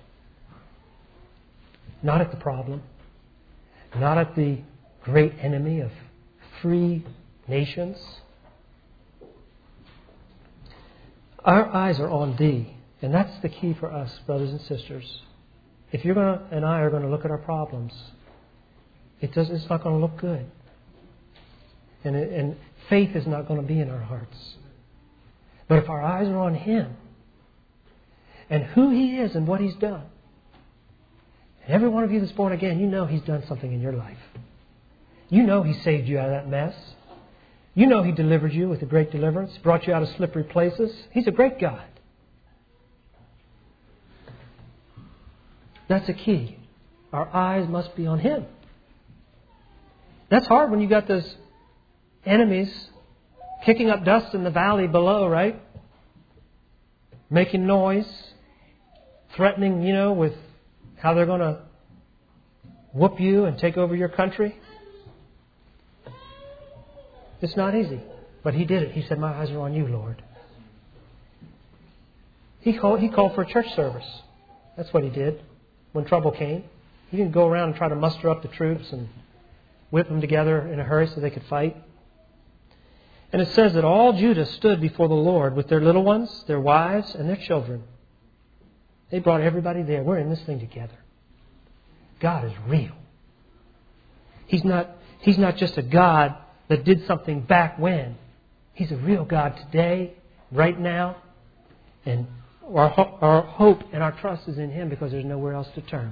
Speaker 2: Not at the problem. Not at the great enemy of free nations. Our eyes are on thee. And that's the key for us, brothers and sisters. If you're going to, and I are going to look at our problems, it's not going to look good. And faith is not going to be in our hearts. But if our eyes are on him, and who he is and what he's done, and every one of you that's born again, you know he's done something in your life. You know he saved you out of that mess. You know he delivered you with a great deliverance, brought you out of slippery places. He's a great God. That's a key. Our eyes must be on him. That's hard when you got those enemies kicking up dust in the valley below, right? Making noise, threatening, with how they're going to whoop you and take over your country. It's not easy. But he did it. He said, my eyes are on you, Lord. He called for a church service. That's what he did when trouble came. He didn't go around and try to muster up the troops and whip them together in a hurry so they could fight. And it says that all Judah stood before the Lord with their little ones, their wives, and their children. They brought everybody there. We're in this thing together. God is real. He's not just a God that did something back when. He's a real God today, right now. And our hope and our trust is in him because there's nowhere else to turn.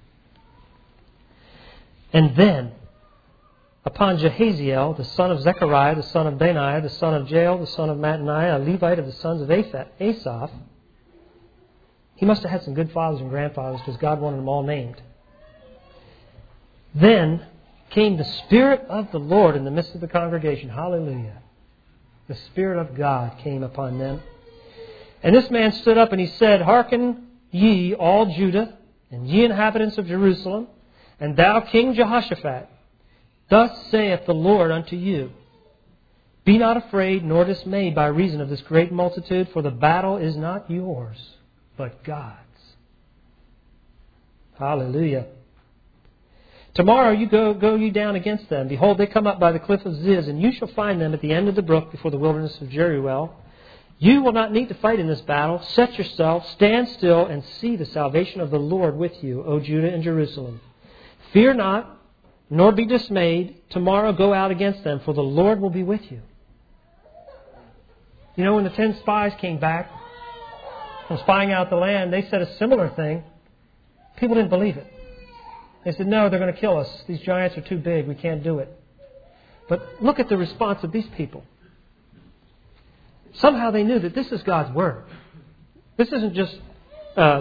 Speaker 2: And then, upon Jehaziel, the son of Zechariah, the son of Benaiah, the son of Jael, the son of Mattaniah, a Levite of the sons of Asaph. He must have had some good fathers and grandfathers because God wanted them all named. Then came the Spirit of the Lord in the midst of the congregation. Hallelujah. The Spirit of God came upon them. And this man stood up and he said, Hearken ye, all Judah, and ye inhabitants of Jerusalem, and thou King Jehoshaphat. Thus saith the Lord unto you, Be not afraid nor dismayed by reason of this great multitude, for the battle is not yours, but God's. Hallelujah. Tomorrow you go ye down against them. Behold, they come up by the cliff of Ziz, and you shall find them at the end of the brook before the wilderness of Jeruel. You will not need to fight in this battle. Set yourself, stand still, and see the salvation of the Lord with you, O Judah and Jerusalem. Fear not, nor be dismayed. Tomorrow go out against them, for the Lord will be with you. When the 10 spies came back from spying out the land, they said a similar thing. People didn't believe it. They said, no, they're going to kill us. These giants are too big. We can't do it. But look at the response of these people. Somehow they knew that this is God's Word. This isn't just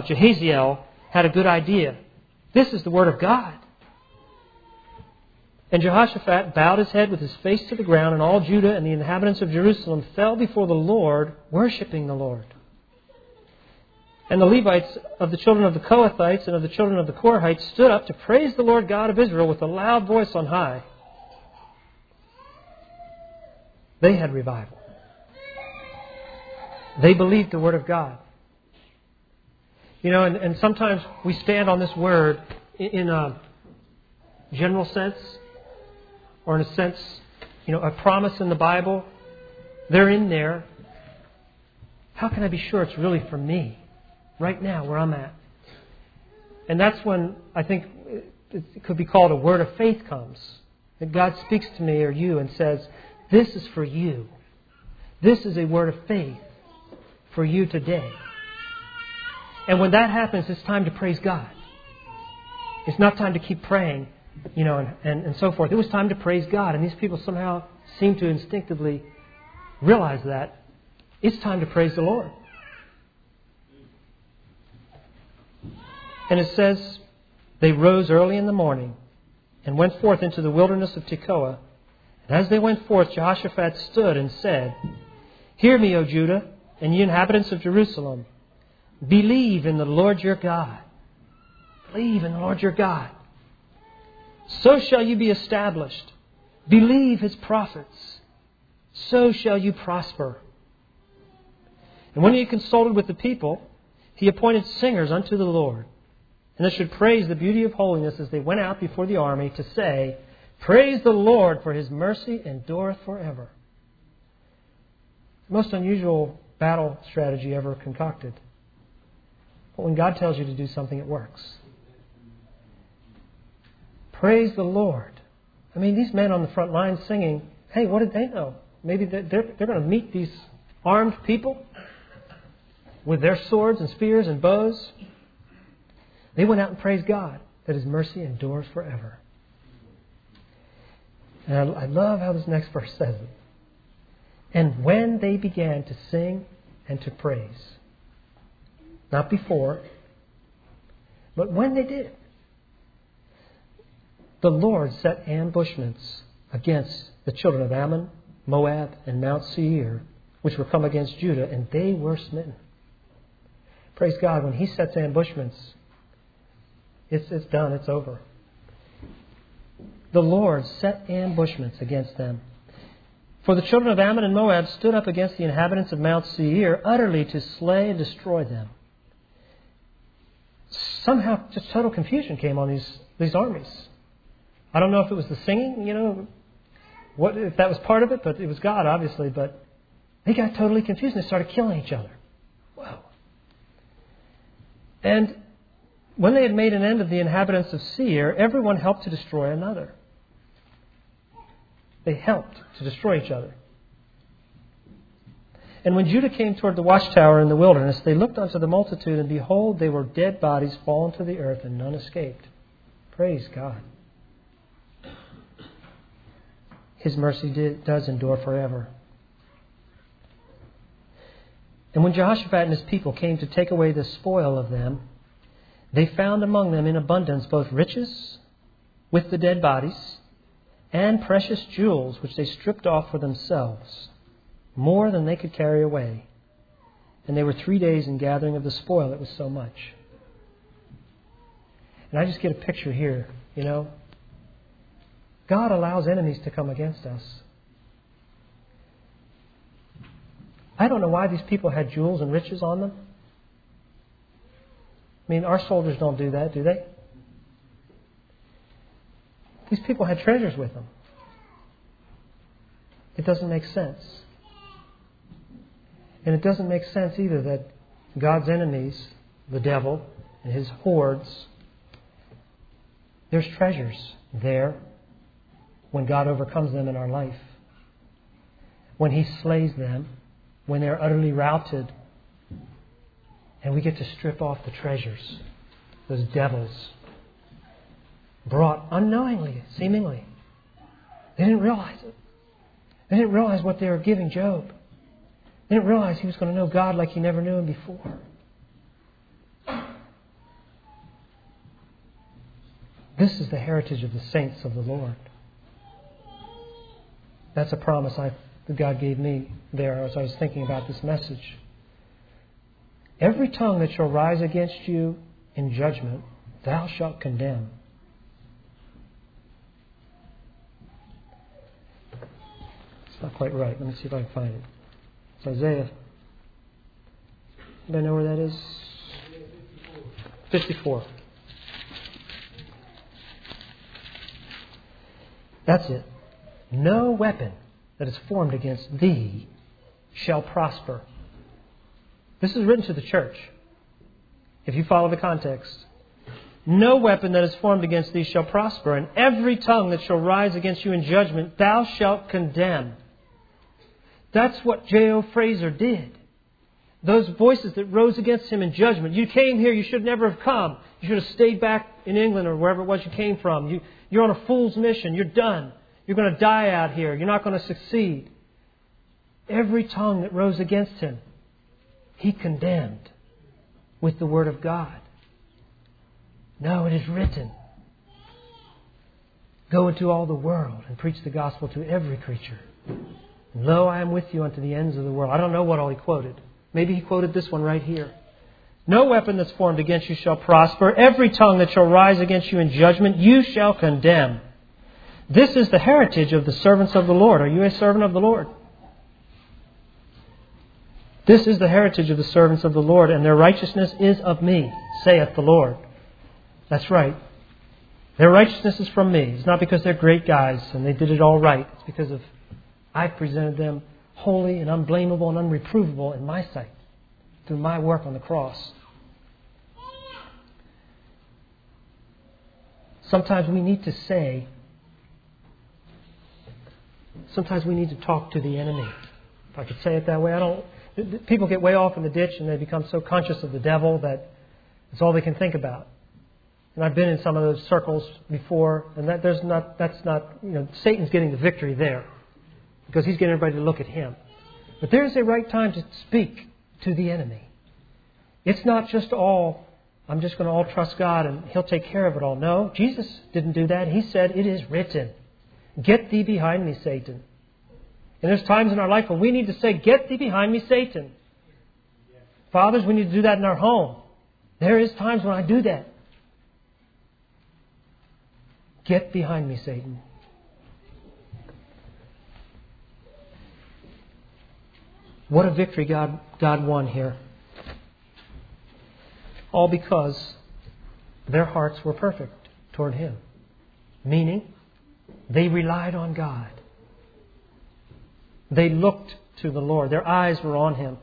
Speaker 2: Jehaziel had a good idea. This is the Word of God. And Jehoshaphat bowed his head with his face to the ground, and all Judah and the inhabitants of Jerusalem fell before the Lord, worshiping the Lord. And the Levites of the children of the Kohathites and of the children of the Korahites stood up to praise the Lord God of Israel with a loud voice on high. They had revival. They believed the Word of God. You know, and sometimes we stand on this Word in a general sense, or in a sense, you know, a promise in the Bible. They're in there. How can I be sure it's really for me? Right now, where I'm at. And that's when I think it could be called a word of faith comes. That God speaks to me or you and says, this is for you. This is a word of faith for you today. And when that happens, it's time to praise God. It's not time to keep praying, you know, and so forth. It was time to praise God. And these people somehow seem to instinctively realize that. It's time to praise the Lord. And it says, they rose early in the morning and went forth into the wilderness of Tekoa. And as they went forth, Jehoshaphat stood and said, Hear me, O Judah, and ye inhabitants of Jerusalem. Believe in the Lord your God. Believe in the Lord your God. So shall you be established. Believe His prophets. So shall you prosper. And when he had consulted with the people, he appointed singers unto the Lord. And they should praise the beauty of holiness as they went out before the army to say, Praise the Lord, for His mercy endureth forever. The most unusual battle strategy ever concocted. But when God tells you to do something, it works. Praise the Lord. I mean, these men on the front line singing, hey, what did they know? Maybe they're going to meet these armed people with their swords and spears and bows. They went out and praised God that His mercy endures forever. And I love how this next verse says it. And when they began to sing and to praise, not before, but when they did, the Lord set ambushments against the children of Ammon, Moab, and Mount Seir, which were come against Judah, and they were smitten. Praise God, when He sets ambushments, it's done, it's over. The Lord set ambushments against them. For the children of Ammon and Moab stood up against the inhabitants of Mount Seir, utterly to slay and destroy them. Somehow, just total confusion came on these armies. I don't know if it was the singing, you know, what if that was part of it, but it was God, obviously. But they got totally confused and they started killing each other. Whoa. And when they had made an end of the inhabitants of Seir, everyone helped to destroy another. They helped to destroy each other. And when Judah came toward the watchtower in the wilderness, they looked unto the multitude, and behold, they were dead bodies fallen to the earth, and none escaped. Praise God. His mercy does endure forever. And when Jehoshaphat and his people came to take away the spoil of them, they found among them in abundance both riches with the dead bodies and precious jewels which they stripped off for themselves, more than they could carry away. And they were 3 days in gathering of the spoil. It was so much. And I just get a picture here, you know. God allows enemies to come against us. I don't know why these people had jewels and riches on them. I mean, our soldiers don't do that, do they? These people had treasures with them. It doesn't make sense. And it doesn't make sense either that God's enemies, the devil and his hordes, there's treasures there when God overcomes them in our life. When He slays them, when they're utterly routed, and we get to strip off the treasures, those devils, brought unknowingly, seemingly. They didn't realize it. They didn't realize what they were giving Job. They didn't realize he was going to know God like he never knew Him before. This is the heritage of the saints of the Lord. That's a promise that God gave me there as I was thinking about this message. Every tongue that shall rise against you in judgment, thou shalt condemn. It's not quite right. Let me see if I can find it. It's Isaiah. Anybody know where that is? 54. That's it. No weapon that is formed against thee shall prosper. This is written to the church. If you follow the context. No weapon that is formed against thee shall prosper, and every tongue that shall rise against you in judgment thou shalt condemn. That's what J.O. Fraser did. Those voices that rose against him in judgment. You came here, you should never have come. You should have stayed back in England or wherever it was you came from. You're on a fool's mission. You're done. You're going to die out here. You're not going to succeed. Every tongue that rose against him, he condemned with the Word of God. No, it is written. Go into all the world and preach the gospel to every creature. And lo, I am with you unto the ends of the world. I don't know what all he quoted. Maybe he quoted this one right here. No weapon that's formed against you shall prosper. Every tongue that shall rise against you in judgment, you shall condemn. This is the heritage of the servants of the Lord. Are you a servant of the Lord? This is the heritage of the servants of the Lord, and their righteousness is of me, saith the Lord. That's right. Their righteousness is from me. It's not because they're great guys and they did it all right. It's because of I've presented them holy and unblameable and unreprovable in my sight through my work on the cross. Sometimes we need to talk to the enemy. If I could say it that way. People get way off in the ditch and they become so conscious of the devil that it's all they can think about. And I've been in some of those circles before, and Satan's getting the victory there because he's getting everybody to look at him. But there's a right time to speak to the enemy. It's not just I'm just going to all trust God and He'll take care of it all. No, Jesus didn't do that. He said, it is written. Get thee behind me, Satan. And there's times in our life when we need to say, get thee behind me, Satan. Fathers, we need to do that in our home. There is times when I do that. Get behind me, Satan. What a victory God won here. All because their hearts were perfect toward Him. Meaning, they relied on God. They looked to the Lord. Their eyes were on Him.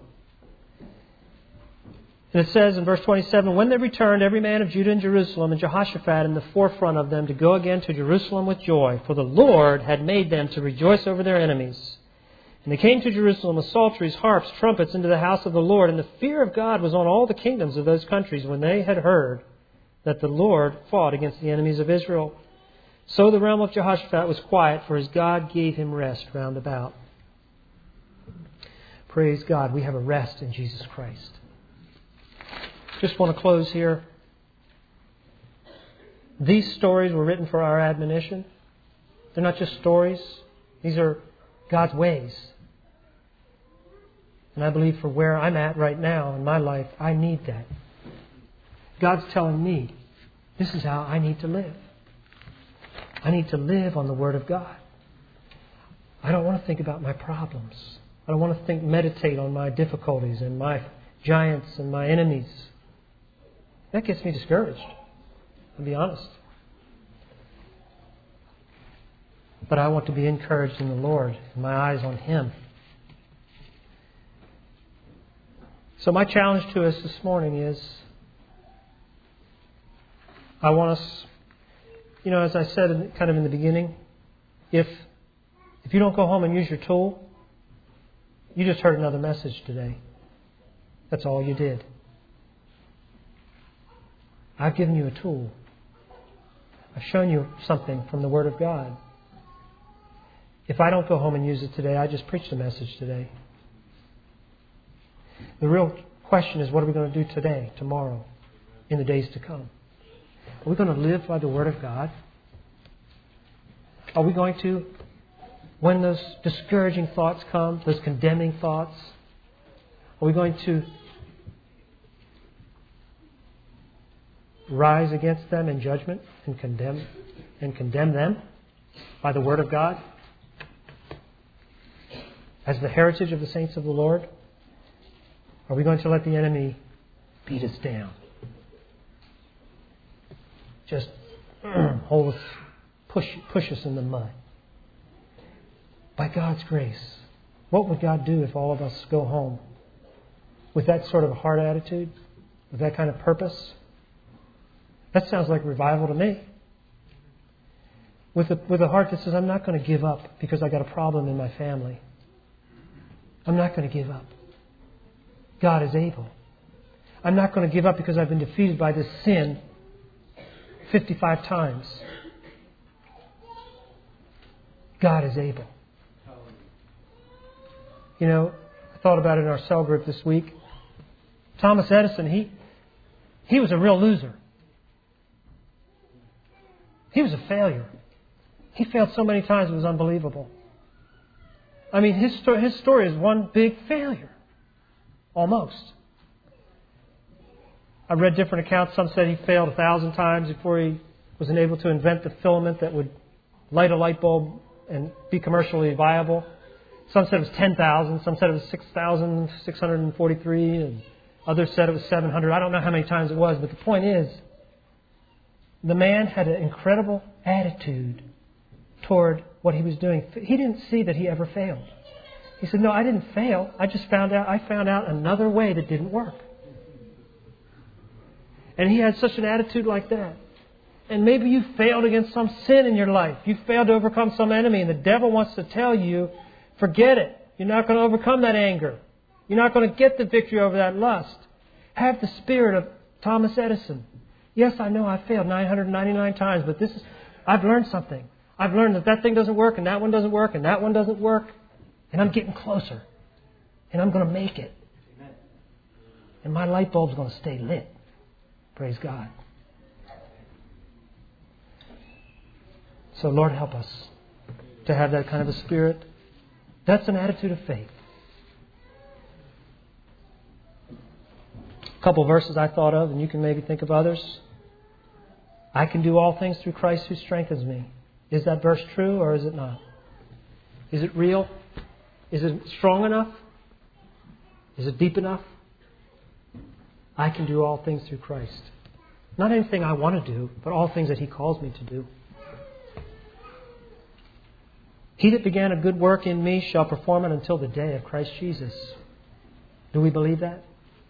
Speaker 2: And it says in verse 27, when they returned, every man of Judah and Jerusalem, and Jehoshaphat in the forefront of them, to go again to Jerusalem with joy, for the Lord had made them to rejoice over their enemies. And they came to Jerusalem with psalteries, harps, trumpets into the house of the Lord. And the fear of God was on all the kingdoms of those countries when they had heard that the Lord fought against the enemies of Israel. So the realm of Jehoshaphat was quiet, for his God gave him rest round about. Praise God, we have a rest in Jesus Christ. Just want to close here. These stories were written for our admonition. They're not just stories. These are God's ways. And I believe for where I'm at right now in my life, I need that. God's telling me, this is how I need to live. I need to live on the Word of God. I don't want to think about my problems. I don't want to meditate on my difficulties and my giants and my enemies. That gets me discouraged, to be honest. But I want to be encouraged in the Lord, and my eyes on Him. So my challenge to us this morning is, I want us, as I said in the beginning, if you don't go home and use your tool, you just heard another message today. That's all you did. I've given you a tool. I've shown you something from the Word of God. If I don't go home and use it today, I just preached a message today. The real question is, what are we going to do today, tomorrow, in the days to come? Are we going to live by the Word of God? Are we going to When those discouraging thoughts come, those condemning thoughts, are we going to rise against them in judgment and condemn them by the Word of God as the heritage of the saints of the Lord? Are we going to let the enemy beat us down? Just hold us, push us in the mud. By God's grace, what would God do if all of us go home with that sort of a heart attitude, with that kind of purpose? That sounds like revival to me. With a heart that says, I'm not going to give up because I got a problem in my family. I'm not going to give up. God is able. I'm not going to give up because I've been defeated by this sin 55 times. God is able. You know, I thought about it in our cell group this week. Thomas Edison, he was a real loser. He was a failure. He failed so many times it was unbelievable. I mean, his story is one big failure. Almost. I read different accounts. Some said he failed 1,000 times before he was able to invent the filament that would light a light bulb and be commercially viable. Some said it was 10,000. Some said it was 6,643. And others said it was 700. I don't know how many times it was. But the point is, the man had an incredible attitude toward what he was doing. He didn't see that he ever failed. He said, no, I didn't fail. I found out another way that didn't work. And he had such an attitude like that. And maybe you failed against some sin in your life. You failed to overcome some enemy. And the devil wants to tell you, forget it. You're not going to overcome that anger. You're not going to get the victory over that lust. Have the spirit of Thomas Edison. Yes, I know I failed 999 times, but I've learned something. I've learned that thing doesn't work, and that one doesn't work, and that one doesn't work. And I'm getting closer. And I'm going to make it. Amen. And my light bulb's going to stay lit. Praise God. So Lord, help us to have that kind of a spirit. That's an attitude of faith. A couple verses I thought of, and you can maybe think of others. I can do all things through Christ who strengthens me. Is that verse true or is it not? Is it real? Is it strong enough? Is it deep enough? I can do all things through Christ. Not anything I want to do, but all things that He calls me to do. He that began a good work in me shall perform it until the day of Christ Jesus. Do we believe that?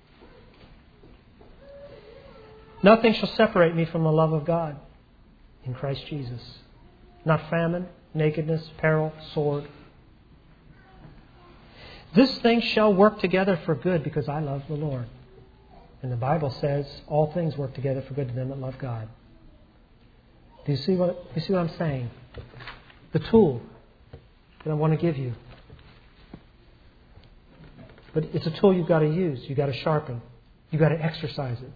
Speaker 2: Nothing shall separate me from the love of God in Christ Jesus. Not famine, nakedness, peril, sword. This thing shall work together for good because I love the Lord. And the Bible says all things work together for good to them that love God. Do you see what I'm saying? The tool that I want to give you. But it's a tool you've got to use. You've got to sharpen. You've got to exercise it.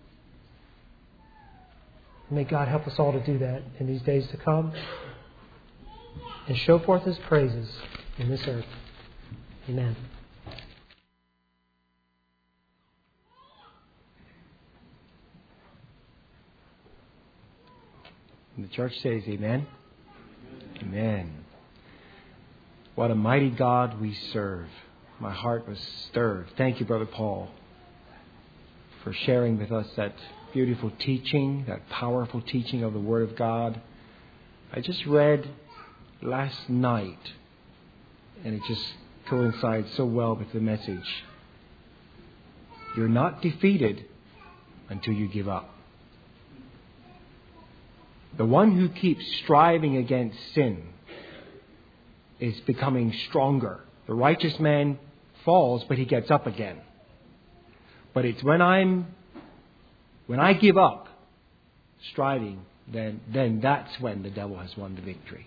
Speaker 2: May God help us all to do that in these days to come and show forth His praises in this earth. Amen.
Speaker 3: And the church says amen. Amen. What a mighty God we serve. My heart was stirred. Thank you, Brother Paul, for sharing with us that beautiful teaching, that powerful teaching of the Word of God. I just read last night, and it just coincides so well with the message. You're not defeated until you give up. The one who keeps striving against sin is becoming stronger. The righteous man falls, but he gets up again. But it's when I give up striving, then that's when the devil has won the victory.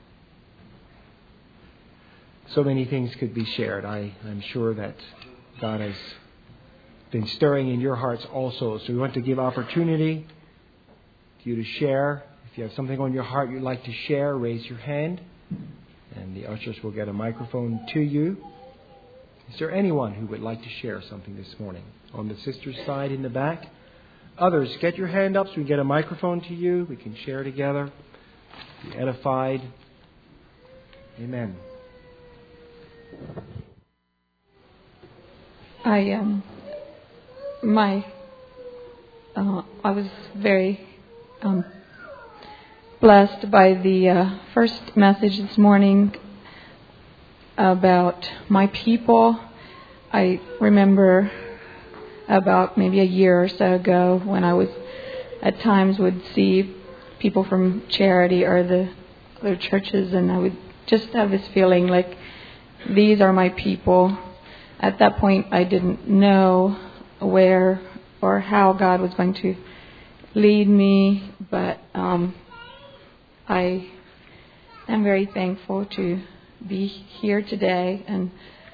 Speaker 3: So many things could be shared. I'm sure that God has been stirring in your hearts also. So we want to give opportunity to you to share. If you have something on your heart you'd like to share, raise your hand. And the ushers will get a microphone to you. Is there anyone who would like to share something this morning? On the sister's side in the back. Others, get your hand up so we get a microphone to you. We can share together. Be edified. Amen.
Speaker 4: I was very blessed by the first message this morning about my people. I remember about maybe a year or so ago when I was at times would see people from Charity or the other churches, and I would just have this feeling like these are my people. At that point, I didn't know where or how God was going to lead me, but I am very thankful to be here today. And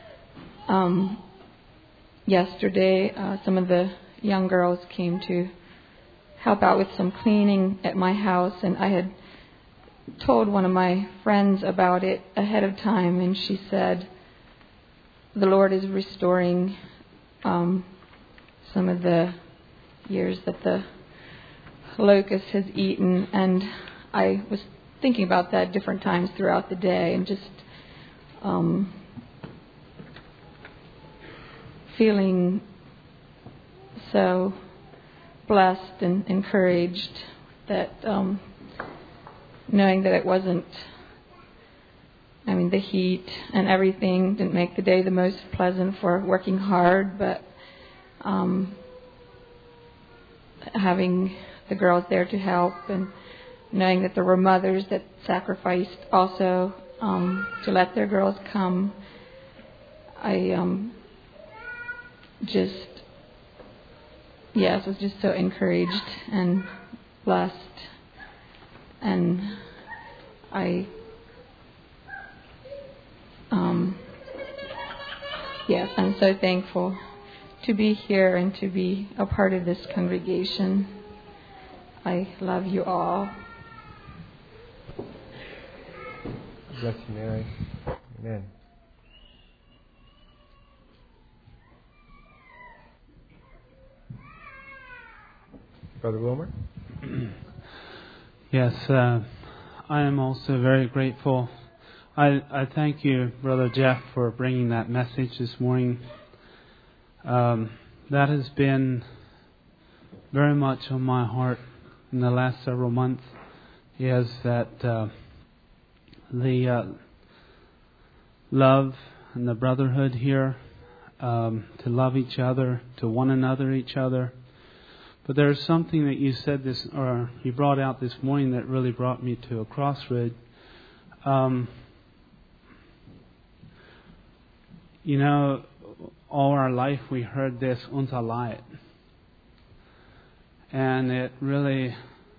Speaker 4: yesterday, some of the young girls came to help out with some cleaning at my house, and I had told one of my friends about it ahead of time, and she said, the Lord is restoring some of the years that the locust has eaten. And I was thinking about that different times throughout the day, and just feeling so blessed and encouraged that knowing that it wasn't, the heat and everything didn't make the day the most pleasant for working hard, but having the girls there to help, and knowing that there were mothers that sacrificed also to let their girls come. I was just so encouraged and blessed, and I'm so thankful to be here and to be a part of this congregation. I love you all.
Speaker 3: Bless you, Mary. Amen. Brother Wilmer?
Speaker 5: Yes, I am also very grateful. I thank you, Brother Jeff, for bringing that message this morning. That has been very much on my heart in the last several months, is that the love and the brotherhood here, to love each other, to one another, each other. But there's something that you said you brought out this morning that really brought me to a crossroad. All our life we heard this unser Leid. And it really,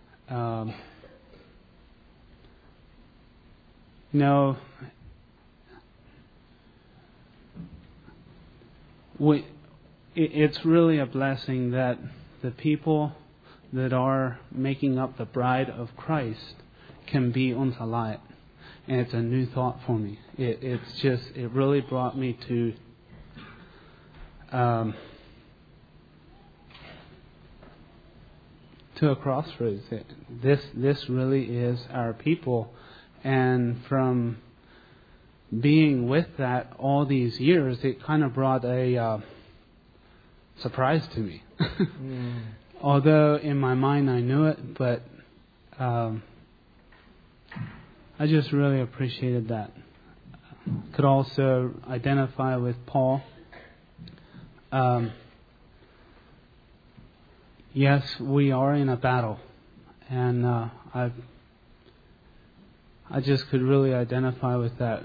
Speaker 5: it's really a blessing that the people that are making up the bride of Christ can be unser Leid. And it's a new thought for me. It really brought me to a crossroads. This really is our people, and from being with that all these years, it kind of brought a surprise to me. Although in my mind I knew it, but I just really appreciated that. Could also identify with Paul. Yes, we are in a battle, and I just could really identify with that.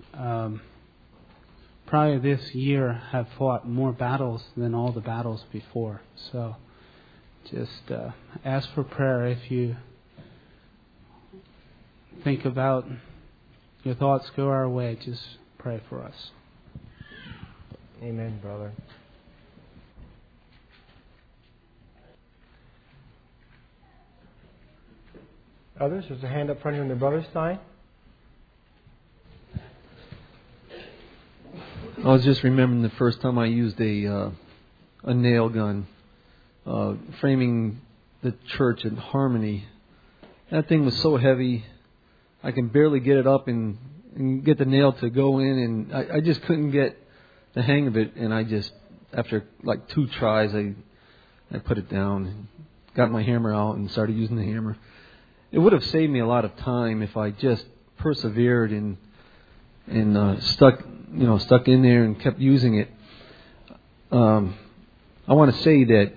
Speaker 5: Probably this year have fought more battles than all the battles before. So just ask for prayer if you think about your thoughts go our way. Just pray for us.
Speaker 3: Amen, brother. Others? There's a hand up front here on the brother's side.
Speaker 6: I was just remembering the first time I used a nail gun, framing the church in Harmony. That thing was so heavy, I can barely get it up and get the nail to go in, and I just couldn't get the hang of it. And I just, after like 2 tries, I put it down, and got my hammer out and started using the hammer. It would have saved me a lot of time if I just persevered and stuck in there and kept using it. I want to say that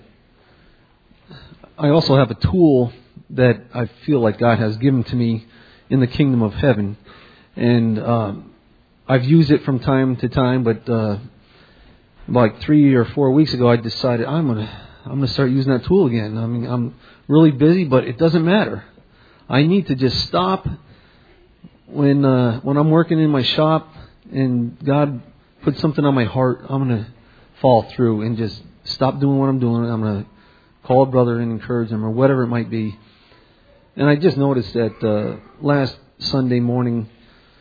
Speaker 6: I also have a tool that I feel like God has given to me in the kingdom of heaven, and I've used it from time to time. But like 3 or 4 weeks ago, I decided I'm gonna start using that tool again. I mean, I'm really busy, but it doesn't matter. I need to just stop when I'm working in my shop and God puts something on my heart. I'm gonna fall through and just stop doing what I'm doing. I'm gonna call a brother and encourage him or whatever it might be. And I just noticed that last Sunday morning,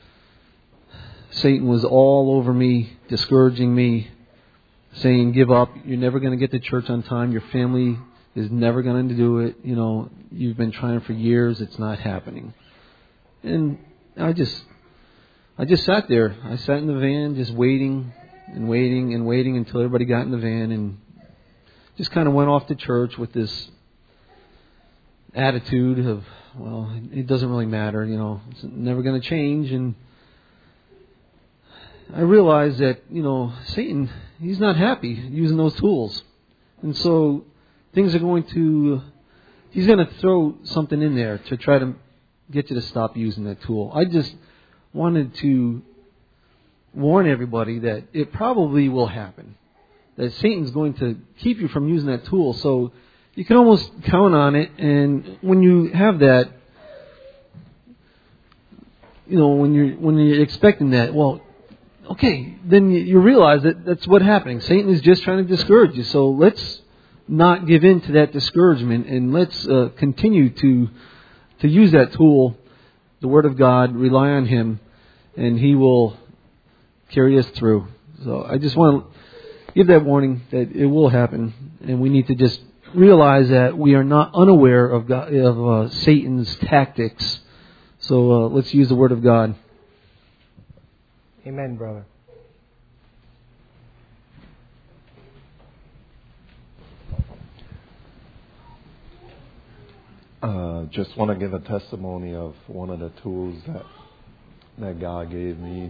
Speaker 6: Satan was all over me, discouraging me, saying, "Give up. You're never going to get to church on time. Your family is never going to do it. You know, you've been trying for years. It's not happening." And I just sat there. I sat in the van just waiting and waiting and waiting until everybody got in the van, and just kind of went off to church with this attitude of, well, it doesn't really matter. You know, it's never going to change. And I realized that, Satan, he's not happy using those tools. And so he's going to throw something in there to try to get you to stop using that tool. I just wanted to warn everybody that it probably will happen. That Satan's going to keep you from using that tool. So you can almost count on it. And when you have that, when you're expecting that, well, okay, then you realize that that's what's happening. Satan is just trying to discourage you. So let's not give in to that discouragement, and let's continue to use that tool, the Word of God, rely on Him, and He will carry us through. So I just want to give that warning that it will happen, and we need to just realize that we are not unaware of Satan's tactics. So let's use the Word of God.
Speaker 1: Amen, brother.
Speaker 7: Just want to give a testimony of one of the tools that God gave me.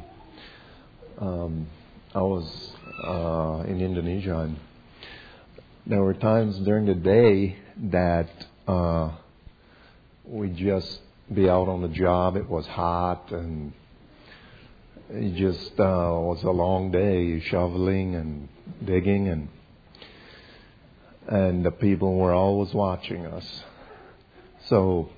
Speaker 7: I was in Indonesia, and there were times during the day that we'd just be out on the job. It was hot, and it just was a long day, shoveling and digging, and the people were always watching us. So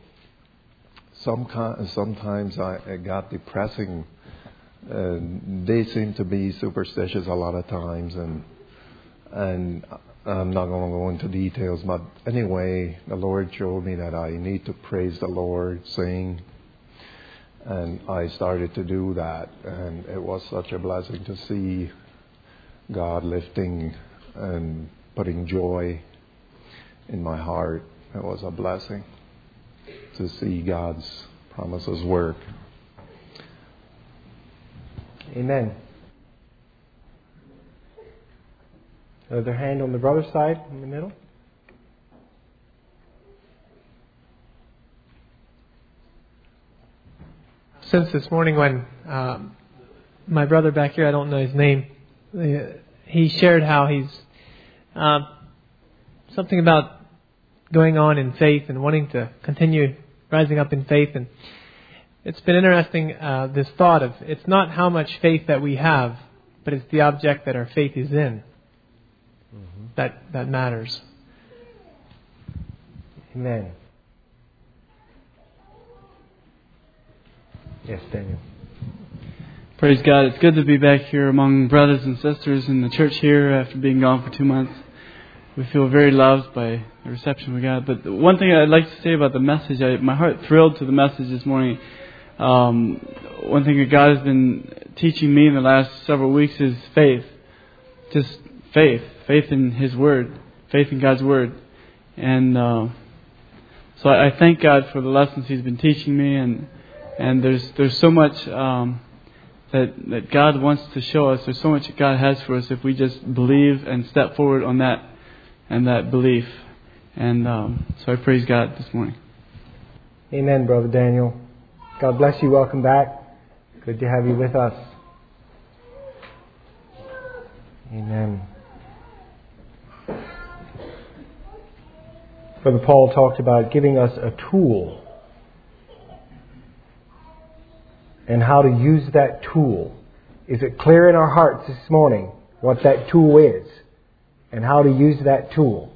Speaker 7: sometimes it got depressing. They seem to be superstitious a lot of times, and I'm not going to go into details, but anyway, the Lord showed me that I need to praise the Lord, sing, and I started to do that, and it was such a blessing to see God lifting and putting joy in my heart. It was a blessing to see God's promises work.
Speaker 1: Amen. Other hand on the brother's side in the middle.
Speaker 8: Since this morning when my brother back here, I don't know his name, he shared how he's something about going on in faith and wanting to continue rising up in faith. And it's been interesting, this thought of it's not how much faith that we have, but it's the object that our faith is in. That matters.
Speaker 1: Amen. Yes, Daniel.
Speaker 5: Praise God. It's good to be back here among brothers and sisters in the church here after being gone for 2 months. We feel very loved by the reception we got. But the one thing I'd like to say about the message, my heart thrilled to the message this morning. One thing that God has been teaching me in the last several weeks is faith. Just faith. Faith in His Word. Faith in God's Word. And so I thank God for the lessons He's been teaching me. And there's so much that God wants to show us. There's so much that God has for us if we just believe and step forward on that and that belief. And so I praise God this morning.
Speaker 3: Amen, Brother Daniel. God bless you. Welcome back. Good to have you with us. Amen. Brother Paul talked about giving us a tool and how to use that tool. Is it clear in our hearts this morning what that tool is and how to use that tool?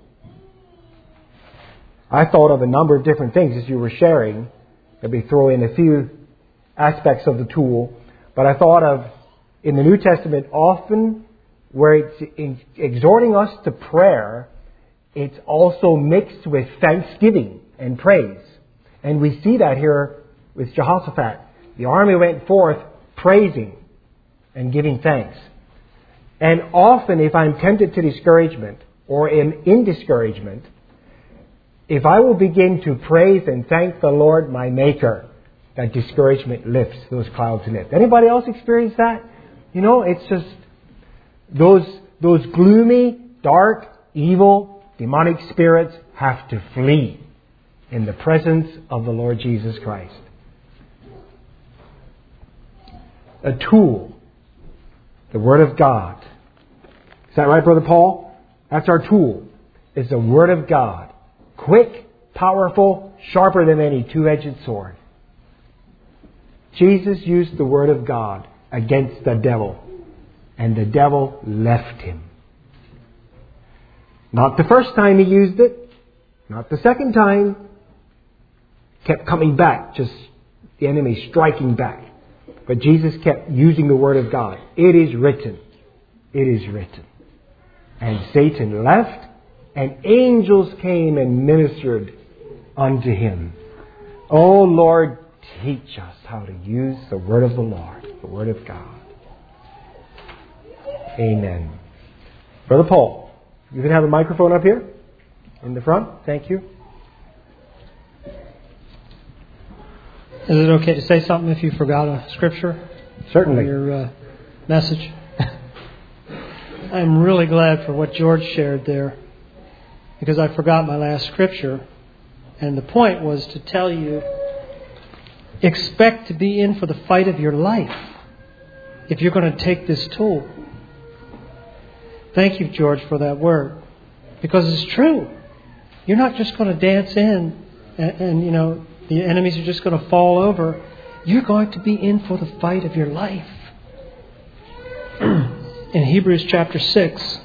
Speaker 3: I thought of a number of different things as you were sharing. Let me throw in a few aspects of the tool. But I thought of, in the New Testament, often where it's exhorting us to prayer, it's also mixed with thanksgiving and praise. And we see that here with Jehoshaphat. The army went forth praising and giving thanks. And often, if I'm tempted to discouragement or am in discouragement, if I will begin to praise and thank the Lord my Maker, that discouragement lifts, those clouds lift. Anybody else experience that? You know, it's just those gloomy, dark, evil, demonic spirits have to flee in the presence of the Lord Jesus Christ. A tool, the Word of God. Is that right, Brother Paul? That's our tool. It's the Word of God. Quick, powerful, sharper than any two-edged sword. Jesus used the Word of God against the devil, and the devil left him. Not the first time he used it, not the second time. Kept coming back, just the enemy striking back. But Jesus kept using the Word of God. It is written. It is written. And Satan left, and angels came and ministered unto him. Oh Lord, teach us how to use the Word of the Lord, the Word of God. Amen. Brother Paul, you can have a microphone up here in the front. Thank you.
Speaker 2: Is it okay to say something if you forgot a scripture?
Speaker 3: Certainly.
Speaker 2: Your message. I'm really glad for what George shared there, because I forgot my last scripture. And the point was to tell you, expect to be in for the fight of your life if you're going to take this tool. Thank you, George, for that word. Because it's true. You're not just going to dance in and you know, the enemies are just going to fall over. You're going to be in for the fight of your life. In Hebrews chapter 6,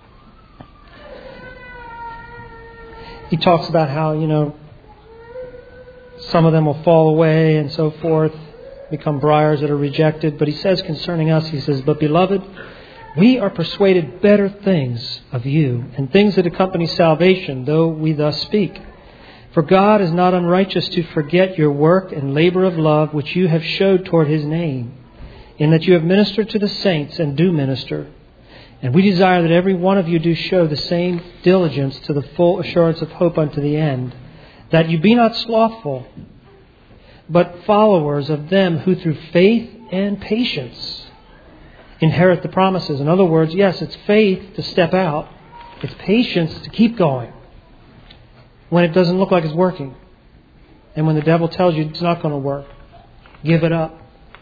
Speaker 2: he talks about how, you know, some of them will fall away and so forth, become briars that are rejected. But he says concerning us, he says, "But beloved, we are persuaded better things of you, and things that accompany salvation, though we thus speak. For God is not unrighteous to forget your work and labor of love which you have showed toward His name, in that you have ministered to the saints and do minister. And we desire that every one of you do show the same diligence to the full assurance of hope unto the end, that you be not slothful, but followers of them who through faith and patience inherit the promises." In other words, yes, it's faith to step out. It's patience to keep going when it doesn't look like it's working. And when the devil tells you it's not going to work, give it up.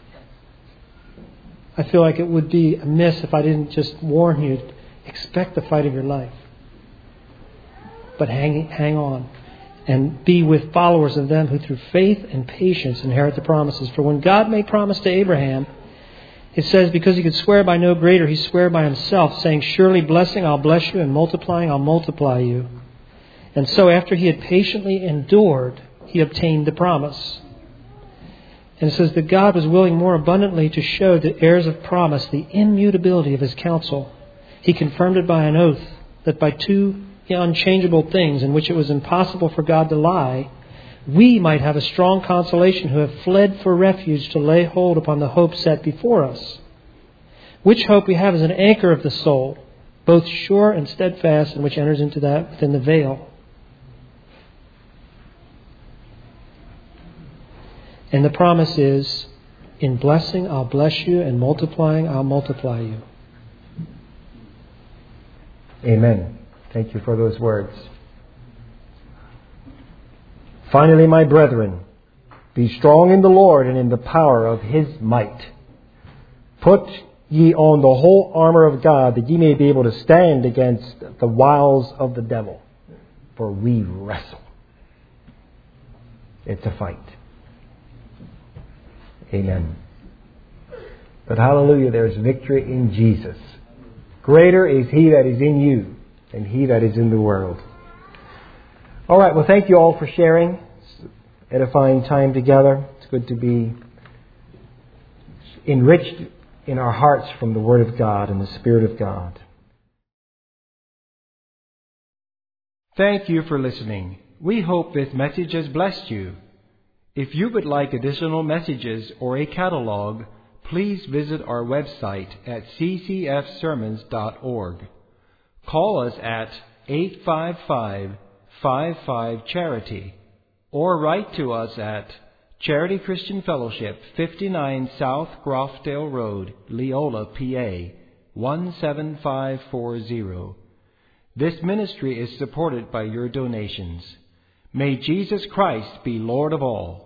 Speaker 2: I feel like it would be amiss if I didn't just warn you, expect the fight of your life. But hang on. And be with followers of them who through faith and patience inherit the promises. For when God made promise to Abraham, it says, because He could swear by no greater, He swore by Himself, saying, "Surely blessing I'll bless you, and multiplying I'll multiply you." And so after He had patiently endured, He obtained the promise. And it says that God was willing more abundantly to show the heirs of promise the immutability of His counsel. He confirmed it by an oath, that by two unchangeable things in which it was impossible for God to lie, we might have a strong consolation who have fled for refuge to lay hold upon the hope set before us. which hope we have is an anchor of the soul, both sure and steadfast, and which enters into that within the veil. And the promise is, in blessing I'll bless you, and multiplying I'll multiply you.
Speaker 3: Amen. Thank you for those words. Finally, my brethren, be strong in the Lord and in the power of His might. Put ye on the whole armor of God, that ye may be able to stand against the wiles of the devil. For we wrestle. It's a fight. Amen. But hallelujah, there's victory in Jesus. Greater is He that is in you than he that is in the world. All right, well, thank you all for sharing. It's edifying time together. It's good to be enriched in our hearts from the Word of God and the Spirit of God. Thank you for listening. We hope this message has blessed you. If you would like additional messages or a catalog, please visit our website at ccfsermons.org. Call us at 855-55-CHARITY or write to us at Charity Christian Fellowship, 59 South Grofdale Road, Leola, PA, 17540. This ministry is supported by your donations. May Jesus Christ be Lord of all.